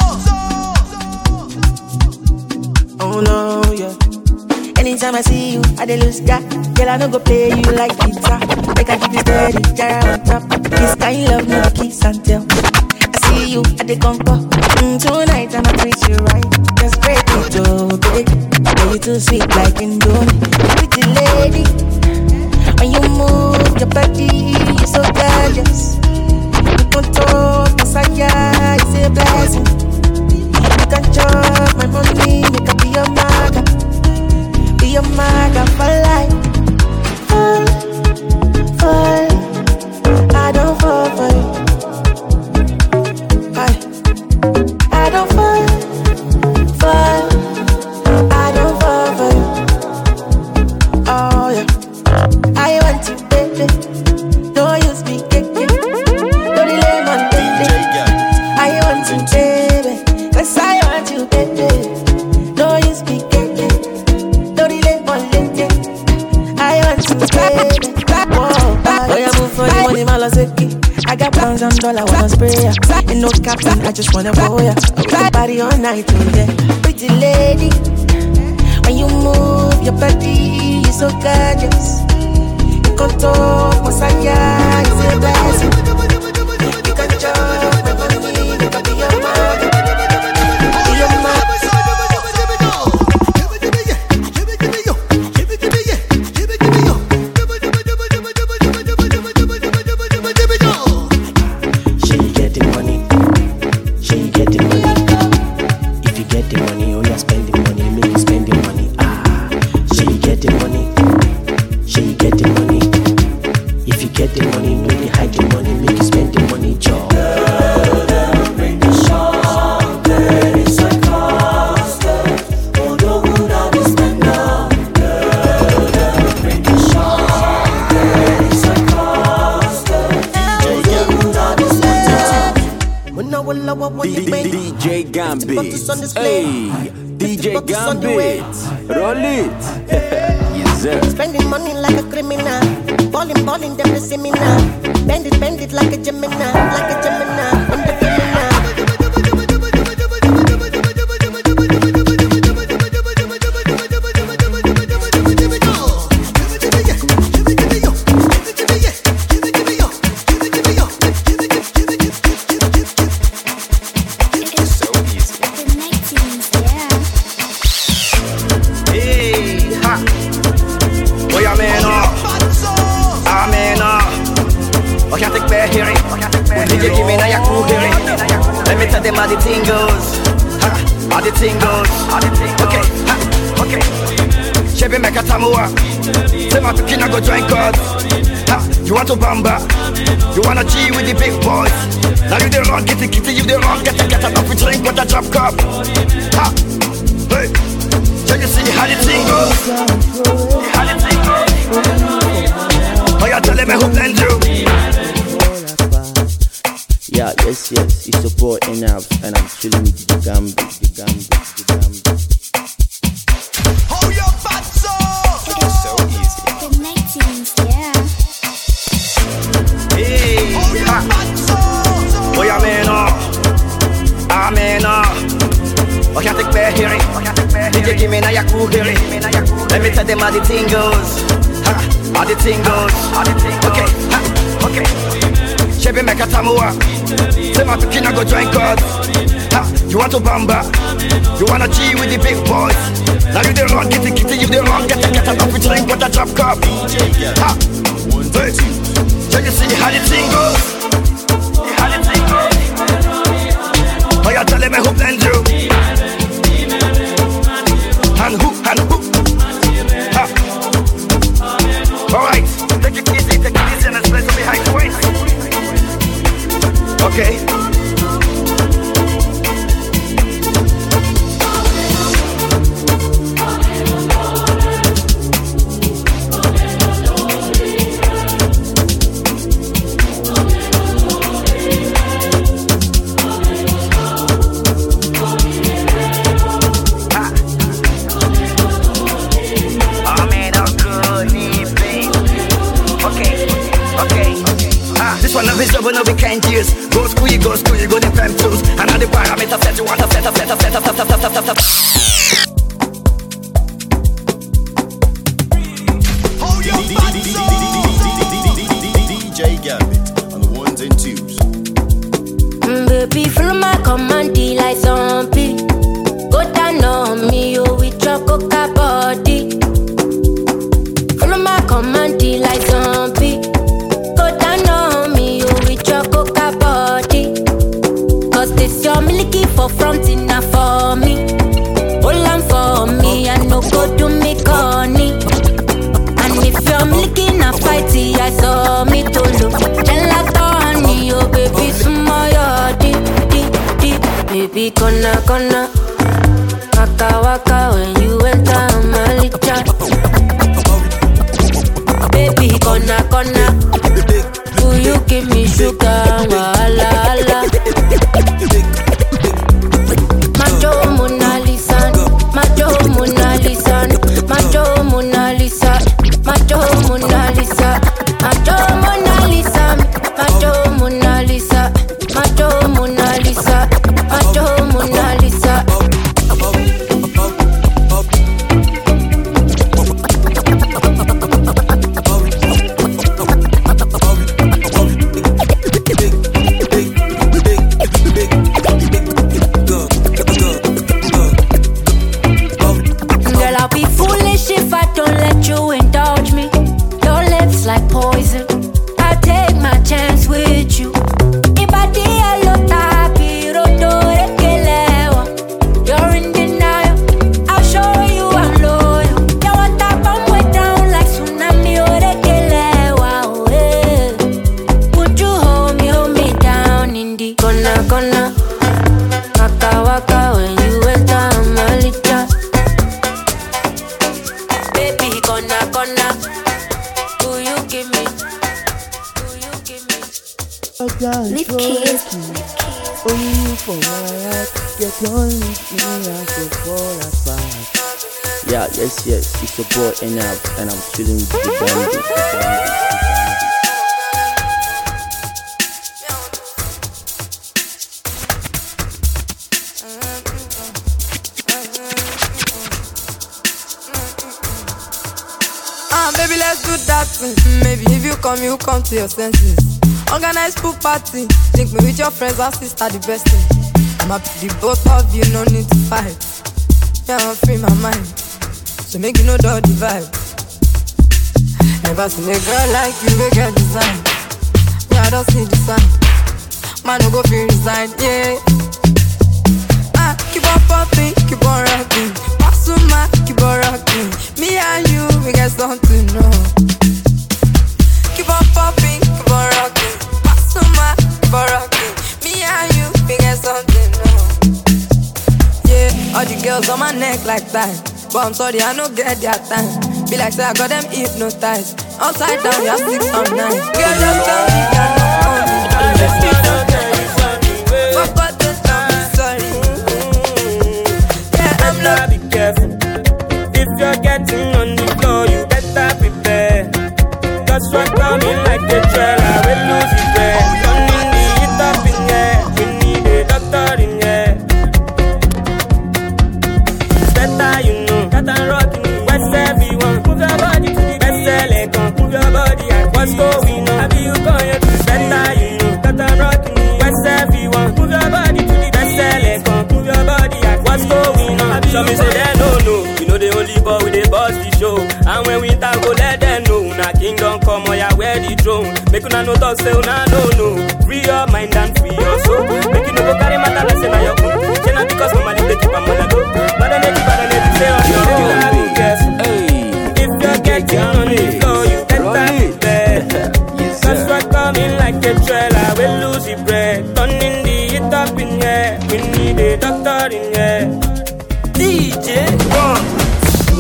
Oh no, yeah. Anytime I see you, I dey lose ya. Girl, I no go play you like guitar. Make I give you steady, jar on top. This kind love, no kiss and tell. I see you at the conquer. Mm, tonight I'ma treat you right. Just break it, oh baby. Girl, you too sweet like Indomie. Pretty lady, when you move your body, you're so gorgeous. You can talk, Messiah, it's a blessing. You can chop my money, make up be your maga. Be your maga for life. Fall, fall, I don't fall for you. I, I don't fall, fall, I don't fall for you. Oh yeah, I want you, baby. Don't use me, baby. Don't delay my baby. I want you, baby. Yes, I want you, baby. Don't use me, baby. Don't delay my baby. I want you, baby. Whoa, oh yeah, move for the money, Malaseki. I got pounds and dollars, wanna spray ya. And no captain, I just wanna roll ya. With your body all night, oh yeah. Pretty lady, when you move your body, you're so gorgeous. You can talk, Messiah, it's a blessing. You can chop my money, you can be your man. Be your man. She get the money, she get the money. If you get the money, oh yeah, spend the money, make you spend the money. Ah, she get the money, she get the money. If you get the money, no they hide the money, make you spend the money, job. D J Gambit, hey, D J Gambit, roll it. Yes sir. Spending money like a criminal, balling, balling, them to see me now. Bend it, bend it like a Gemini, like a Gemini. I'm the criminal. Let me tell them how the thing goes. Ha, how the thing goes. Okay, ha, okay. Chebe make a tamua. Say my pikina go join God. Ha, you want to bamba? You wanna G with the big boys? Now you the wrong, get the kitty, you the wrong, get a get a coffee drink with a drop cup. Ha, hey. So you see how the thing goes. How the thing goes. Oh, you tell me who blend you. Yeah, yes, yes, it's your boy Enough, and I'm chilling with the Gambit, the Gambit, the Gambit. Hold your butts up. It's so easy. The nineteens, yeah. Hey, Hold your butts up. oh yeah, man, oh, ah, man, oh. Oh, can't take me hearing. D J give me na yaku hearing. Let me tell them how the thing goes. Ha, how the thing goes. Okay, ha, okay. Chebe make a tamua. Say my pikina go join God. Ha, you want to bamba? You wanna G with the big boys? Now you the wrong, get the kitty, you the wrong, get a get a coffee drink with a drop cup. Ha, hey. So you see how the thing goes. How the thing goes. Oh, you tell me who blend you. And who, and who. Ha. Alright, take it easy, take it easy and let's play some okay? But no we can't use. Go school, you go school, you go the fem tools. And all the parameters set you want to set up, set up, set up, set up, set up, set up. D J Gambit on the ones and twos. Mm, baby, follow my command like zombie. Go down on me, you with your coca body. Follow my command like zombie. Go down on me, you with your coca body. Cause this your milky for front enough for me. Hold on for me, I no go do me corny. And if you're milky na fighty, I saw me to look. Gelato honey, oh baby, sumo yo di, di, di. Baby, gonna, gonna waka, waka when you enter my licha. Baby, gonna, gonna will you give me sugar, wala, wala. Macho Mona Lisa, Macho Mona Lisa, Macho Mona Lisa, Macho Mona Lisa, Macho Mona Lisa, Macho Mona Lisa, Macho Mona Lisa, Macho Mona Lisa. Like poison, I'll take my chance with you. Ibadi alota piro dore kelewa. You're in denial, I'll show you I'm loyal. You want to bomb way down like tsunami ore kelewa. Oh, yeah. Would you hold me, hold me down in the gonna, gonna waka, waka when you enter my licha. Baby, gonna, gonna give me, will you give me? Lift kiss. Only you for my heart. Get on with me and go fall apart. Yeah, yes, yes. It's your boy N F and I'm chilling with the Gambit. Ah, baby, let's do that thing. Maybe if you come, you come to your senses. Organize pool party. Link me with your friends and sister, the best thing. I'm happy the both of you, no need to fight. Yeah, I'm free my mind. So make you know the vibe. Never seen a girl like you, we get design. Yeah, I don't see the sign. Man, no go feel resign, yeah. Ah, keep on popping, keep on rocking. Pasuma, keep on rocking. Me and you, we get something, no. Keep on popping, keep on rocking. Pasuma, keep on rocking. Me and you, we get something, no. Yeah, all the girls on my neck like that. But I'm sorry, I don't get their time. Be like, say I got them hypnotized. Upside down, you're six on nine. Girl, just tell me you're not on me. Forgot to tell me sorry. Yeah, I'm not. Be careful. If you're getting on the floor, you better prepare. Cause we're coming like a trailer, we'll lose it there. Turning the heat up in here, we need a doctor in here. It's better you know, that I'm rocking it. West everyone, move your body to the best elegant. Move your body and what's going on? Have you gone yet? It's better you know, that I'm rocking it. West everyone, move your body to the best elegant. Move your body and what's going on? Have you me say they no no, you know the only boy with the boss the show. And when we talk, go let them know. Now kingdom come, or ya wear the throne. Make una no talk, say una no no. Free your mind and free your soul. Make you no go carry matter, let's say now your own. Say not because somebody they keep a man go. But then they keep a man say on your own. You gotta be careful. If you're getting on the floor, you better be there. Cause we're coming like a trailer, we'll lose the bread. Turn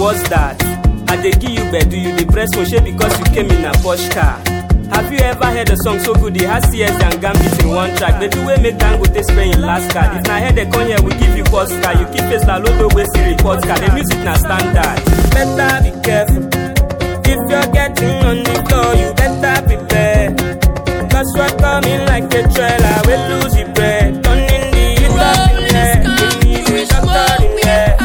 what's that? I dey give you bedu, you dey press phone shey because you came in a Porsche car. Have you ever heard a song so good it has C S and Gambit in one track? Bedu wey make Dangote spend in last card. If na head they come here, we give you postcard. You keep face la lodo wey see report card. The music na standard. Better be careful. If you're getting on the floor, you better prepare. Cause we're coming like a trailer, we'll lose your breath. Turning the heat up in there, we need a doctor in there.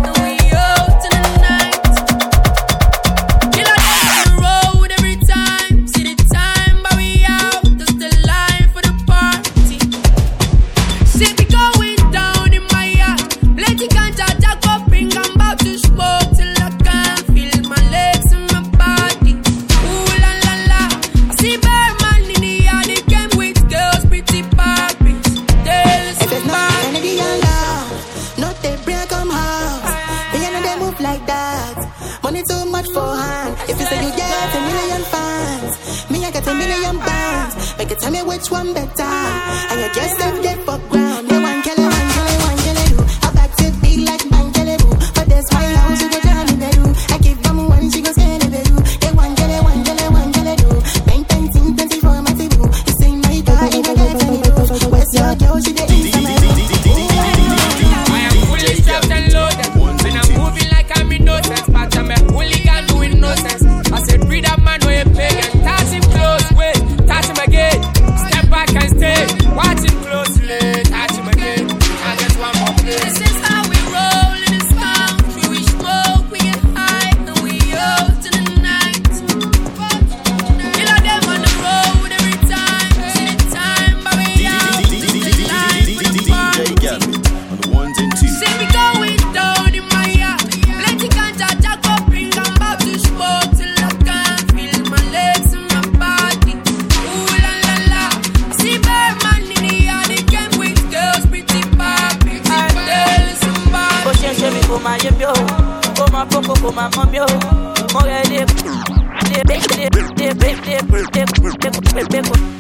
Tell me which one better, and you just left it for ground. Me one kill it, one kill it, one kill it, do. I back to big like man kill it, boo. But this my house, you go jam in the do. I give them one, she go scared of it, do. They one kill it, one kill it, one kill it, do. Bang, bang, ting, twenty-four, my table. You see my car, ain't I got any proof. Where's your girl, she the inside my room. I am fully strapped and loaded, and I'm moving like I'm innocent. But I'm a hooligan doing no sense. I said, breed up man, no you pay, and touch him close, wait, touch him again. Can stay, watch him closely, touch him again. I get one more place. This is how we roll in this country. We smoke, we get high, and we out in the night. Kill all them on the road every time. See the time, but we out in the light with the party. On the ones and twos. See me going down in my yard. Plenty ganja, jack up, bring I'm about to smoke till I can't feel my legs and my body. Ooh la la la. See Birdman in the yard, he came with girls, pretty papi, tell somebody. Oh, she she me go my yo, go my poco, go my mom yo. More de, de, de, de, de, de, de, de, de.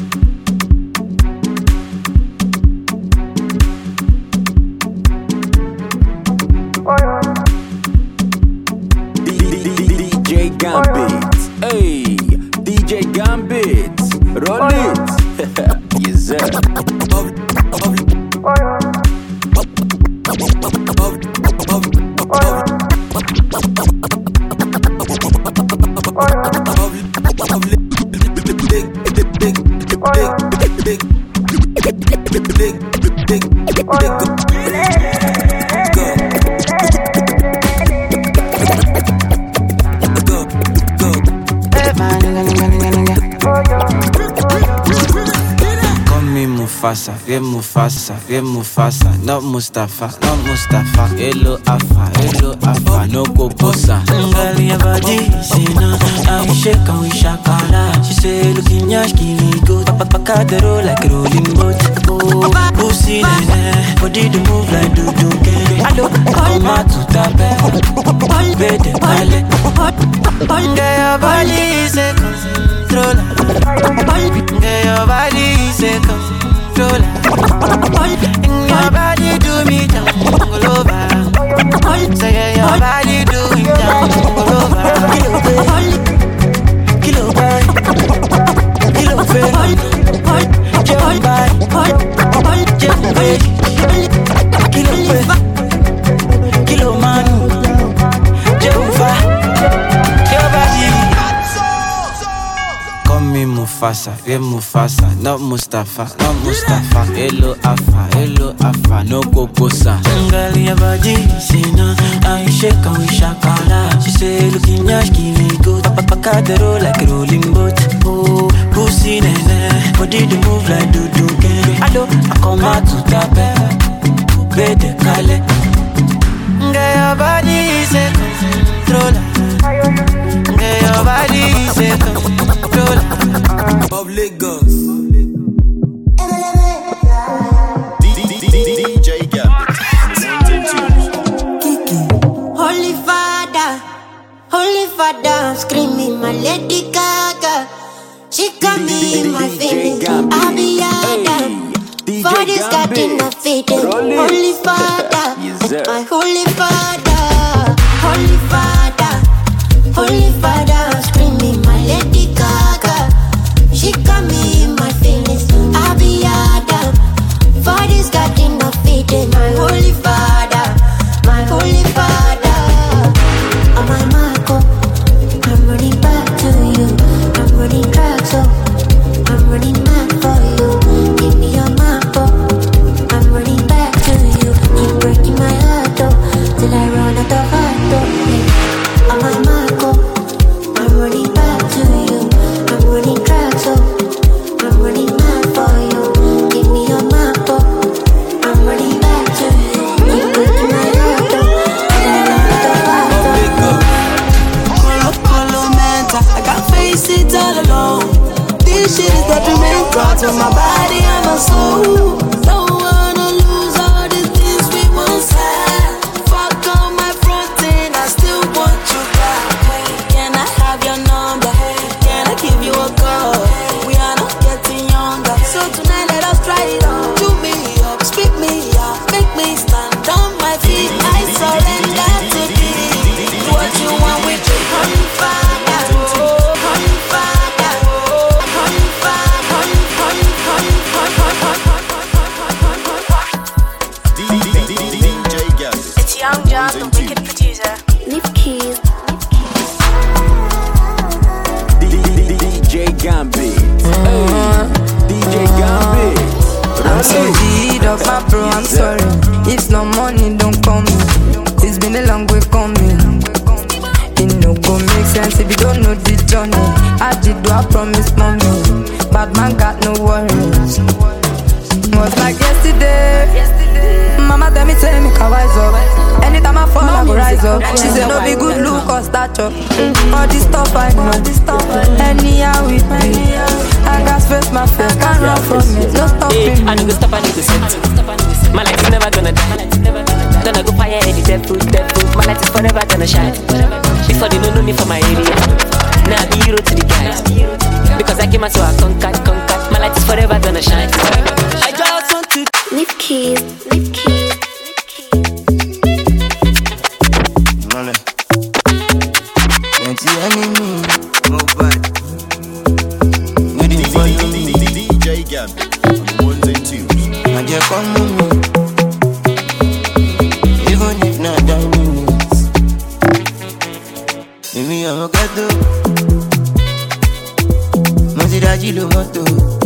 D J Gambit, hey, D J Gambit, roll it, yes sir. Mufasa, yeah Mufasa, yeah Mufasa, not Mustafa, not Mustafa. Hello Afa, hello Afa, no Kokosa. Girl, your body, see now, how you shake and we shakala. She say, looking yash, give me good. Papa cut the roll like a rolling boat. Oh, pussy, nene, body to move like do do get. Hello, come out to tape, all better, all. Girl, your body is a controller. Girl, your body is a controller. In your body do me jungle over. Say your body do me jungle over. Kilo boy, kilo boy, kilo boy, jump boy, kilo boy, kilo man, Jehovah, your body. Call me Mufasa, yeah Mufasa, not Mustafa, not Mustafa. Hello Afa, hello Afa, no Kokosa. Girl, your body, see now, how you shake and we shakala. She say, looking yash, give me good. Papa cut the roll like a rolling boat. Oh, pussy nene, body to move like do do get. Hello, I come out to tape, better call it. Girl, your body is a controller. Girl, your body is a controller. Of Lagos. D J Gambit. Holy Father, Holy Father, I'm screaming my Lady Gaga. She got me in my feelings. I'll be Adam. For this garden of Eden. Holy Father, my Holy Father, Holy Father. to my body and my soul. Don't wanna lose all the things we once had. Fuck on my front end, I still want you back. Can I have your number? Can I give you a call? We are not getting younger, so tonight let us try it on. Do me up, speak me up, make me stand on my feet. I surrender to thee. Do what you want with your honey fire, honey fire, honey fire, honey, honey, honey, honey, honey, D J Gambit. It's Young John, the wicked producer. Leave keys. D J Gambit. Hey, D J Gambit. I'm so deed up, my bro, I'm sorry. If no money, don't call me. It's been a long way coming. It no go make sense if you don't know the journey. I did do I promise mommy, but man got no worries. Was like yesterday. Mama tell me, tell me, can wise up. Anytime I fall, I go rise up. She said, no be good look or stature. All this stuff I know. Anyhow with me, I got space, my face can't run from it. No stopping me. I need to stop, I need to set. My life is never gonna die. Gonna go fire any devil, devil. My life is forever gonna shine. Before they don't know me for my area, now I be hero to the guys. Because I came out so I conquered, conquered. My life is forever gonna shine. I just want to leave keys, leave keys. Enemy, nobody. You didn't follow me. D J Gambit on the ones and twos. And you come with me, even if not nine minutes. Maybe I'm a gato. Monty Daji lo moto.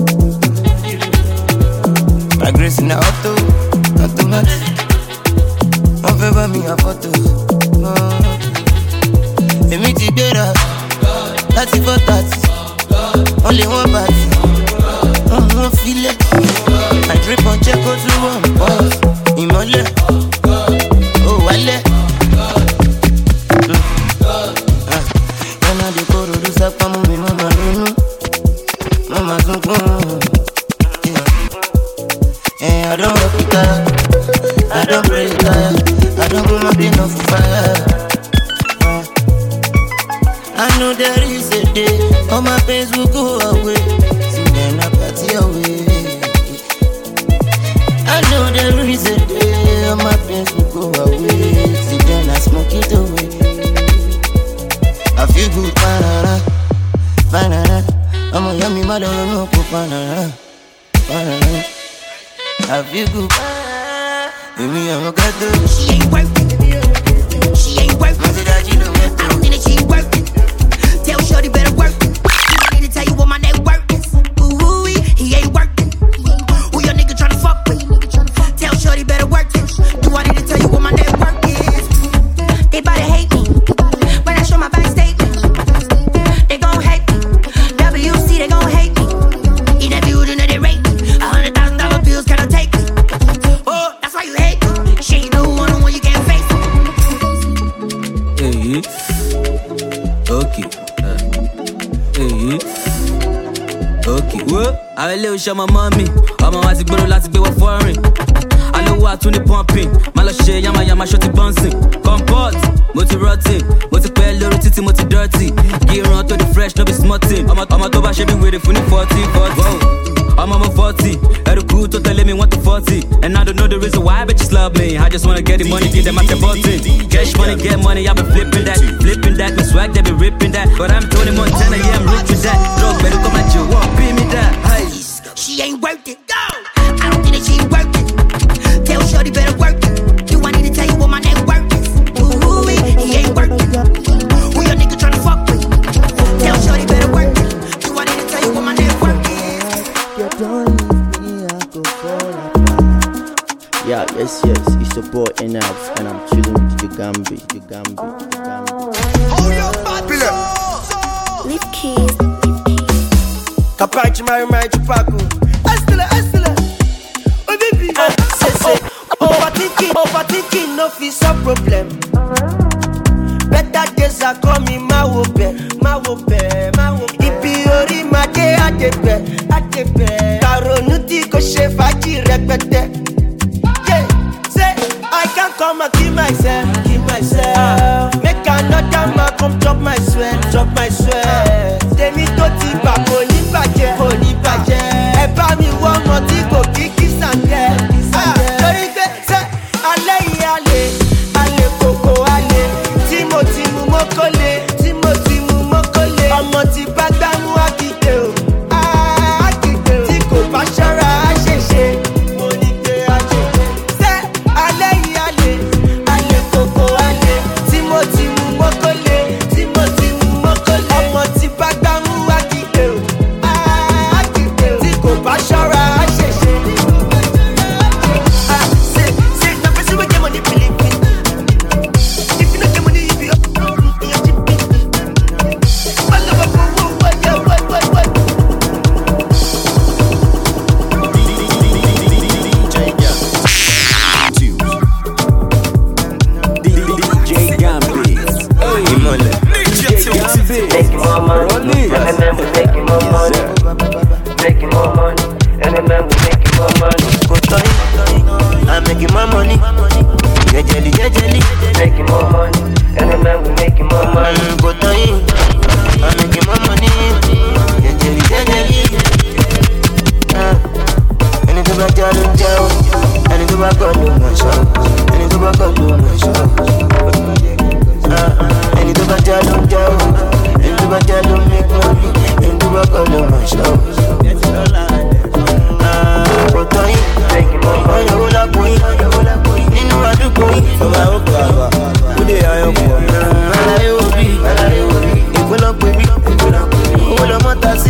My grace in the auto, automatic. One favor me a photo. Oh. Èmi ti gbéra láti four thirty, only one party, wọ́n mú filẹ̀. I drip on check out to one pause, ìmọ́lẹ̀, ó wálẹ̀. Yánà dé kóró ló sápá mú mi, mo máa ronú, mo máa sunkún. I don't rock it tired, I don't pray it tired, I don't put my pain off fire. I know there is a day all my pains will go away. See then I party away. I know there is a day all my pains will go away. See then I smoke it away. I feel good, banana, banana. I'm a yummy mother, no banana, banana. I feel good, banana. Maybe I'm a gato. She ain't working. She ain't working. I don't think that she ain't working. Tell shorty better work. He need to tell you what my net worth is. Ooh, he ain't working. Who your nigga tryna fuck with? Tell shorty better work. Do I need to tell you what my net worth is? They bout to hate me when I show my bank statement. They gon' hate me. W C, they gon' hate me. Eat every food and they rate me. A hundred thousand dollar bills cannot take me. Oh, that's why you hate me. She ain't no one on one you can't face me. Hey, okay. Hey, okay. What? I will show my mommy. I'm a white girl, let's be what foreign. I know what to the pumping. Malashe, yama yama, shorty bouncing. Comport, multi rotting, multi pale, titty, multi dirty. Gear on to the fresh, no be smutting. I'm a I'm a doba, she be waiting for the forty, forty. Whoa. I'm on my forty. Had a crew to tell me one to forty. And I don't know the reason why bitches love me. I just wanna get the money, get them at the button. Cash money, get money, I been flipping that. Flipping that, my swag, they be ripping that. But I'm Tony Montana, yeah, I'm rich with that. Drug better come at you, won't pay me that. Hey. She ain't worth it, go! I don't think that she ain't worth it. Tell shorty better work it. Do I need to tell you what my net worth is? Ooh, he ain't worth it. Who your nigga tryna fuck with? Tell shorty better work it. Do I need to tell you what my net worth is? You don't leave me, I go fall apart. Yeah, yes, yes, it's your boy N-Abs, and I'm chilling with the Gambit, the Gambit, the Gambit. Oh, your bad Leave keys. Capaci mai mai chupaku. Estela, Estela. Oh baby, say say. Overthinking, overthinking, no fix a problem. Better days are coming, my wope, my wope, my wope. If you already my day, I get better, I get better. making more money. And then we making more money. I'm making more money. Yeah, jelly, yeah, jelly. Making more money. And then we making more money. I'm making more money. Yeah, jelly, yeah, jelly. Ẹni tó bá jẹ́ ló ń jẹ́ o. Ẹni tó bá kọ́ ló mọ̀ ṣọ́. Ẹni tó bá kọ́ ló mọ̀ ṣọ́. Ẹni tó bá jẹ́ ló ń jẹ́ o. Ẹni tó bá jẹ́ ló ń make money. Ẹni tó bá kọ́ ló mọ̀ ṣọ́. Ọ̀tọ̀ yín, ọ̀yọ̀wó lápò yín, nínú àdúgbò yín. Ọba ó kọ àbá, ó dé ayọ̀ pọ̀. Aláyé òbí, ìpínlọ̀pẹ̀ bí, owó lọ́mọ ta sí.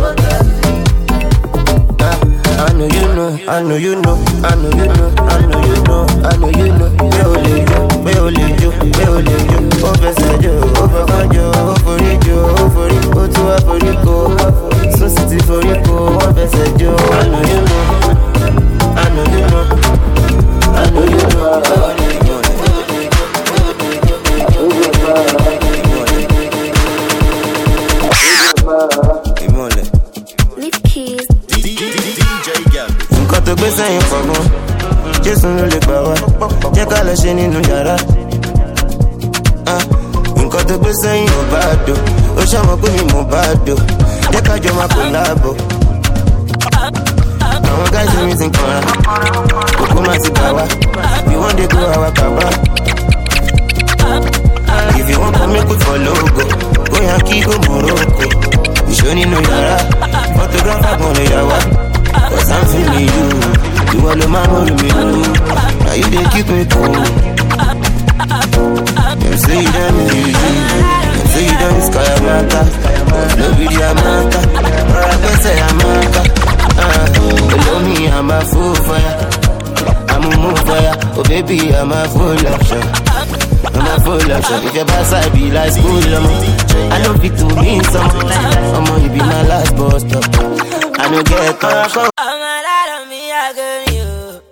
I know you know, I know you know, I know you know, I know you know, I know you know. Where only you, where only you, where only you. Over Sajo, over Kanjo, over Rijo, over Rico, to over Rico. So city for Rico, over Sajo. I know you know, I know you know, I know you know. Leave keys. Nǹkan tó gbé sẹ́yìn fọ̀gbọ́n, Jésù ló lè gbà wá, jẹ́ ká lọ ṣe nínú yàrá. Nǹkan tó gbé sẹ́yìn ò bá dò, ó ṣàmọ̀ pé mi mò bá dò, jẹ́ ká jọ máa kò láàbò. Àwọn gáàsì mi ti ń kanra, kókó máa ti gbà wá, bí wọ́n dé kó àwa kàbá. If you want to make it for logo, go Yankee, go Morocco. Ìṣó nínú yàrá, photographer gan lè yà wá. Cause I'm feeling you. You all the man with me. Now you they keep me cool. Them say you done me. Them say you done this guy Amaka. No video Amaka. Or I can say Amaka. Below me I'm a fool for ya. I'm a move for ya. Oh baby I'm a full option. I'm a full option. If your boss I be like school I don't fit to mean something. I'ma you be my last boss stop. I don't get caught. I'm a lot of me, I got you.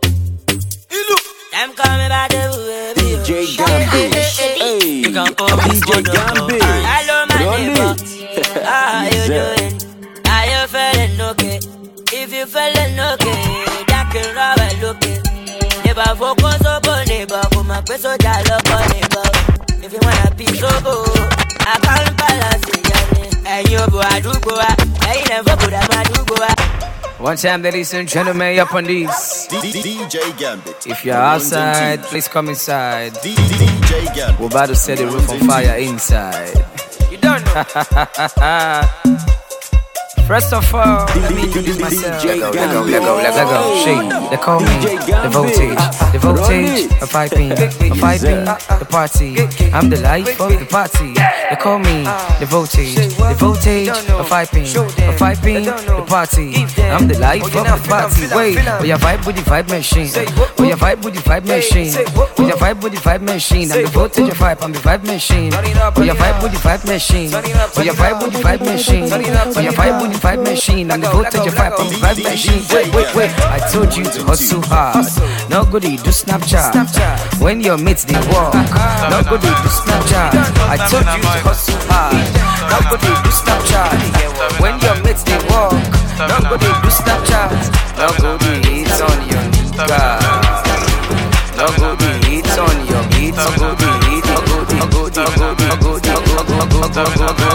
I'm coming back to baby. D J Gambit. Hey, you can call me D J Gambit. Hello, my neighbor. How you doing? Are you feeling okay? If you feeling okay, that can rubber looking. Neighbor, focus on neighbor. For my peso, I love neighbor. If you wanna be so good, I can't balance it. And you go, I do go, I never go, I do go. One time, ladies and gentlemen, up on these. D J Gambit. If you're outside, please come inside. D J Gambit. We're about to set the roof on fire inside. You don't know. First of all, let me introduce myself. Let go, let go, let go, let go. Shade, they call me the voltage. The voltage, a piping, a piping, the party. I'm the life of the party. They call me the voltage. The voltage, a piping, a piping, the party. I'm the life of the party. Wait, we are vibe with the vibe machine. We are vibe with the vibe machine. We are vibe with the vibe machine. I'm the voltage of vibe, I'm the vibe machine. We are vibe with the vibe machine. We are vibe with the vibe machine. We are vibe with the vibe machine. I'm the voltage of vibe, I'm the vibe machine. Wait, wait, wait. I told you to hustle hard. No good, you do Snapchat. When your mates they walk. No good, you do Snapchat. I told you to hustle hard. No good, you do Snapchat. When your mates they walk. No good, you do Snapchat. No good, it's on your nigga. No good, it's on your beat. No good, it's no good, no good, no good, no good, no good, no good, no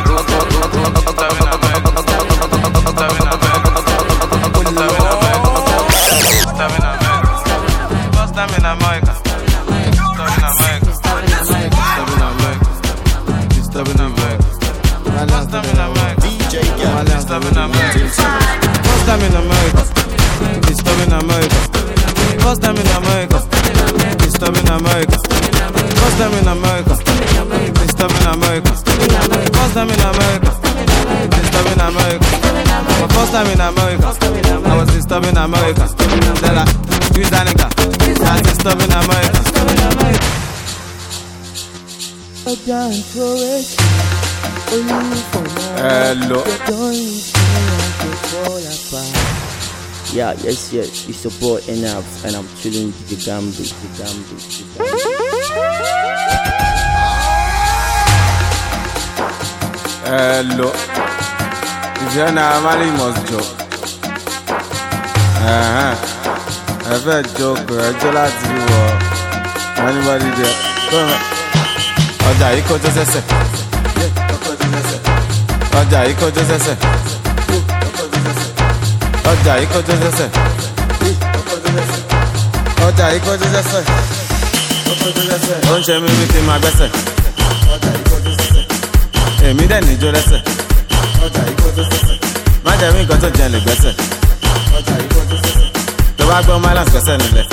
First time in America. First time in America. First time in America. First time in America. D J Gambit. First time in America. First time in America. First time in America. First time in America. First time in America. First time in America. First time in America. First time in America. First time in America. My first time in America. I was disturbing America. Della, use Danica. I was disturbing America. Hello. Yeah, yes, yes. It's your boy Enough, and I'm chilling with the Gambit, the Gambit, the Hello. If you're not married, you must joke. ẹ fẹ́ jókòó ẹjọ́ láti wọ anybody there. ọjà yìí kọjọ sẹ́sẹ̀ ọjà yìí kọjọ sẹ́sẹ̀ ọjà yìí kọjọ sẹ́sẹ̀ ọjà yìí kọjọ sẹ́sẹ̀ ó ń ṣe mí bí kí n máa gbẹ́sẹ̀ èmi dẹ̀ níjó lẹ́sẹ̀ má jẹ́ mí nǹkan tó jẹ́ lè gbẹ́sẹ̀ tó bá gbọ́ málàs gbẹ́sẹ̀ nílẹ̀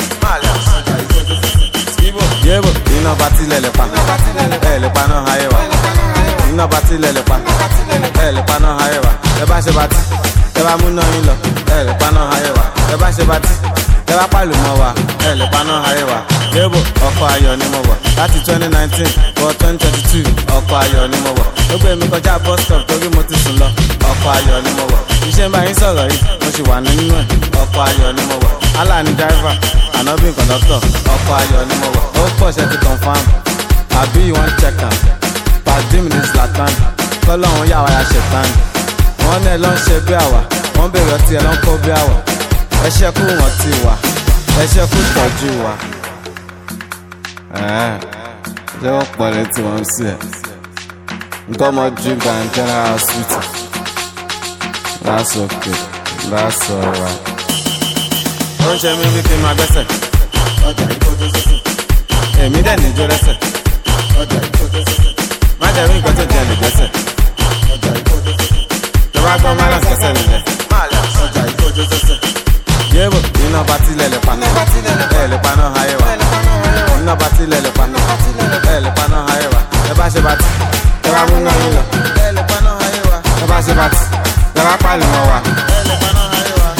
yébò iná bá tilẹ̀ lè pa ẹ̀ lè pa náà ayé wa iná bá tilẹ̀ lè pa ẹ̀ lè pa náà ayé wa ẹ bá ṣe bá tí ẹ bá mú náà yín lọ ẹ̀ lè pa náà ayé wa ẹ bá ṣe bá tí ẹ bá pàlù mọ́ wa ẹ̀ lè pa náà ayé wa yébò ọkọ̀ ayọ̀ ni mo wọ̀ láti twenty nineteen wọ twenty twenty two ọkọ̀ ayọ̀ ni mo wọ̀ ó gbé mi kọjá bus stop torí mo ti sùn lọ ọkọ̀ ayọ̀ ni mo wọ̀ iṣẹ́ ń bá yín sọ̀rọ̀ yìí mo sì wà nínú ẹ̀ ọkọ̀ ayọ̀ ni mo wọ̀ Allah ni driver ànábì conductor ọkọ̀ ayọ̀ ni mo wọ̀ ó pọ̀ ṣe ti confam àbí you wan check am pàdé mi ní Zlatan kọ́lọ́hún yà wá ya ṣètàn wọ́n náà ló ń ṣe bí àwà wọ́n bèrè ọtí ẹ̀ ló ń kó bí àwà ẹ ṣe kú wọn ti wà ẹ ṣe kú tọ́jú wa. ṣé wọ́n pọ̀ létí wọn sí ẹ̀ nǹkan ọmọ drink and general hospital that's okay that's alright. ó ń ṣe mí bí kí n máa gbẹ́sẹ̀ èmi dẹ̀ níjó lẹ́sẹ̀ má jẹ́ rí nǹkan tó jẹ́ lè gbẹ́sẹ̀ tó bá gbọ́ málàs gbẹ́sẹ̀ nílẹ̀ yébò iná bá tilẹ̀ lè pa ẹ̀ lè pa náà ayé wa iná bá tilẹ̀ lè pa ẹ̀ lè pa náà ayé wa ẹ bá ṣe bá tí ẹ bá mú náà yín lọ ẹ̀ lè pa náà ayé wa ẹ bá ṣe bá tí ẹ bá pàlù mọ́ wa ẹ̀ lè pa náà ayé wa.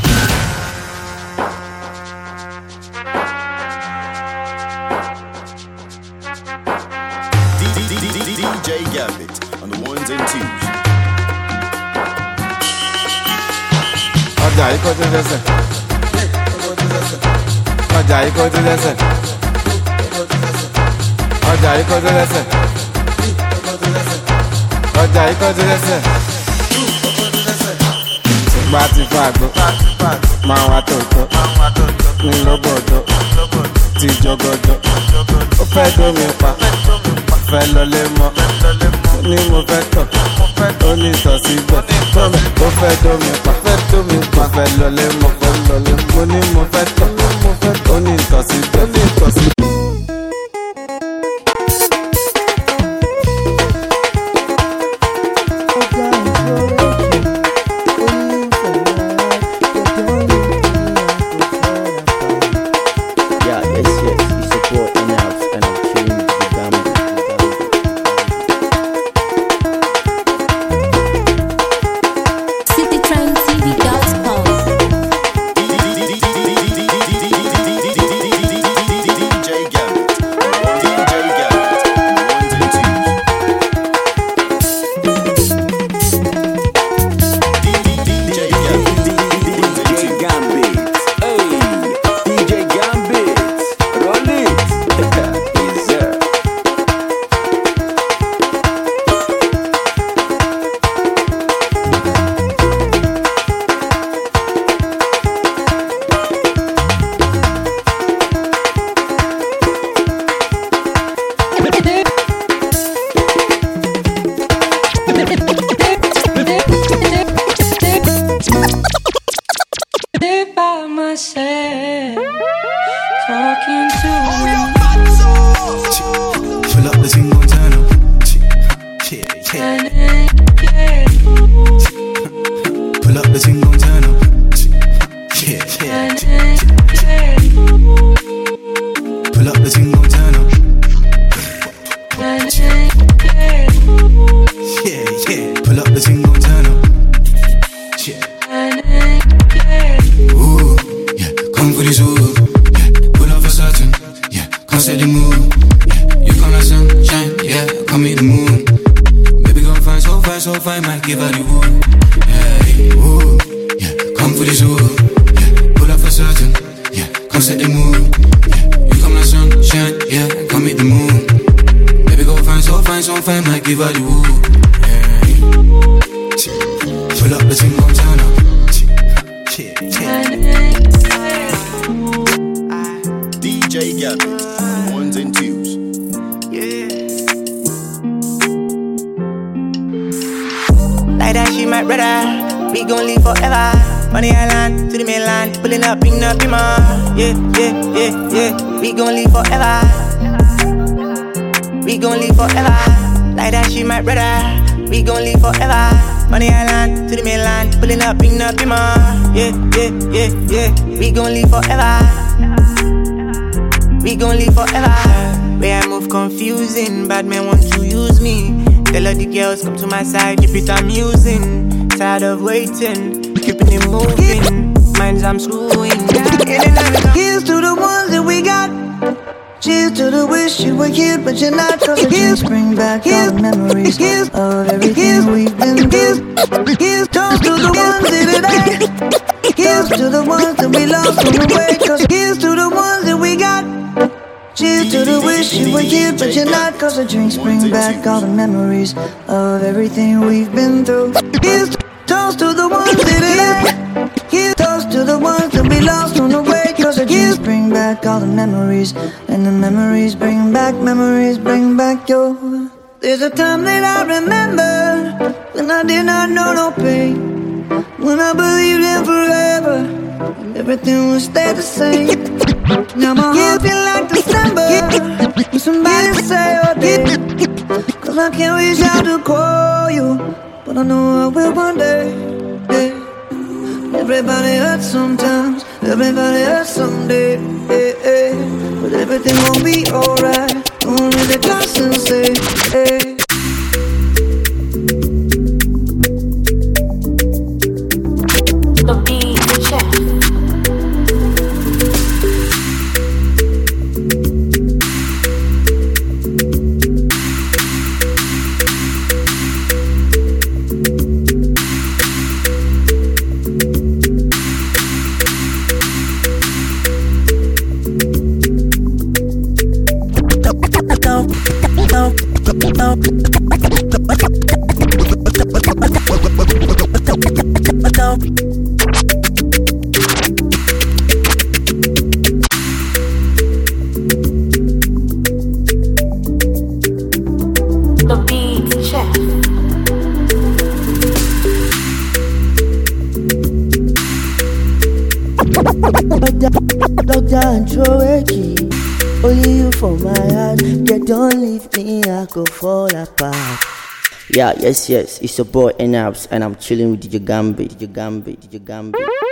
D J Gambit on the ones and twos. ọjà yìí kọjú lẹ́sẹ̀ ọjà yìí kọjú lẹ́sẹ̀ ọjà yìí kọjú lẹ́sẹ̀ ọjà yìí kọjú lẹ́sẹ̀ gba ti fa àgbo máa wá tòótọ́ ní lọ́gbọ̀dọ̀ ti jọgọdọ̀ ó fẹ́ dómi pa fẹ́ lọlé mọ́ ní mo fẹ́ tọ̀ ó ní ìtọ̀ síbẹ̀ ó fẹ́ dómi pa fẹ́ dómi pa fẹ́ lọlé mọ́ fẹ́ lọlé mo ní mo fẹ́ tọ̀ ó ní ìtọ̀ síbẹ̀ ó ní ìtọ̀ síbẹ̀. Pull up the thing, gon' turn up. Yeah, yeah. gon' live forever. Money Island to the mainland, pulling up, picking up, my yeah, yeah, yeah, yeah. We gon' live forever. We gon' live forever. Like that shit, my brother. We gon' live forever. Money Island to the mainland, pulling up, picking up, my yeah, yeah, yeah, yeah. We gon' live forever. We gon' live forever. Where I move confusing, bad men want to use me. Tell all the girls come to my side, keep it amusing. Tired of waiting, keeping it moving. Minds I'm screwing. Here's to the ones that we got. Cheers to the wish you were here, but you're not. Cause the drinks bring back all the memories of everything we've been through. Here's toast to the ones that I. Here's to the ones that we lost on the way. Cause here's to the ones that we got. Cheers to the wish you were here, but you're not. Cause the drinks bring back all the memories of everything we've been through. Here's toast to the ones that I. Here's toast to the ones that we lost on the way. Cause the drinks bring back all the memories. And the memories bring back, memories bring back your. There's a time that I remember when I did not know no pain. When I believed in forever, everything would stay the same. Now my heart feel like December when somebody say your name. Cause I can't reach out to call you, but I know I will one day, yeah. Everybody hurts sometimes, everybody hurts someday, yeah, yeah. But everything gon' be alright, only the constant say, yeah. The beat check. The beat check. Doctor and throw a key. Only you for my heart. Get don't leave me, I go fall apart. Yeah, yes, yes. It's your boy N Abs, and I'm chilling with D J Gambit. D J Gambit. D J Gambit.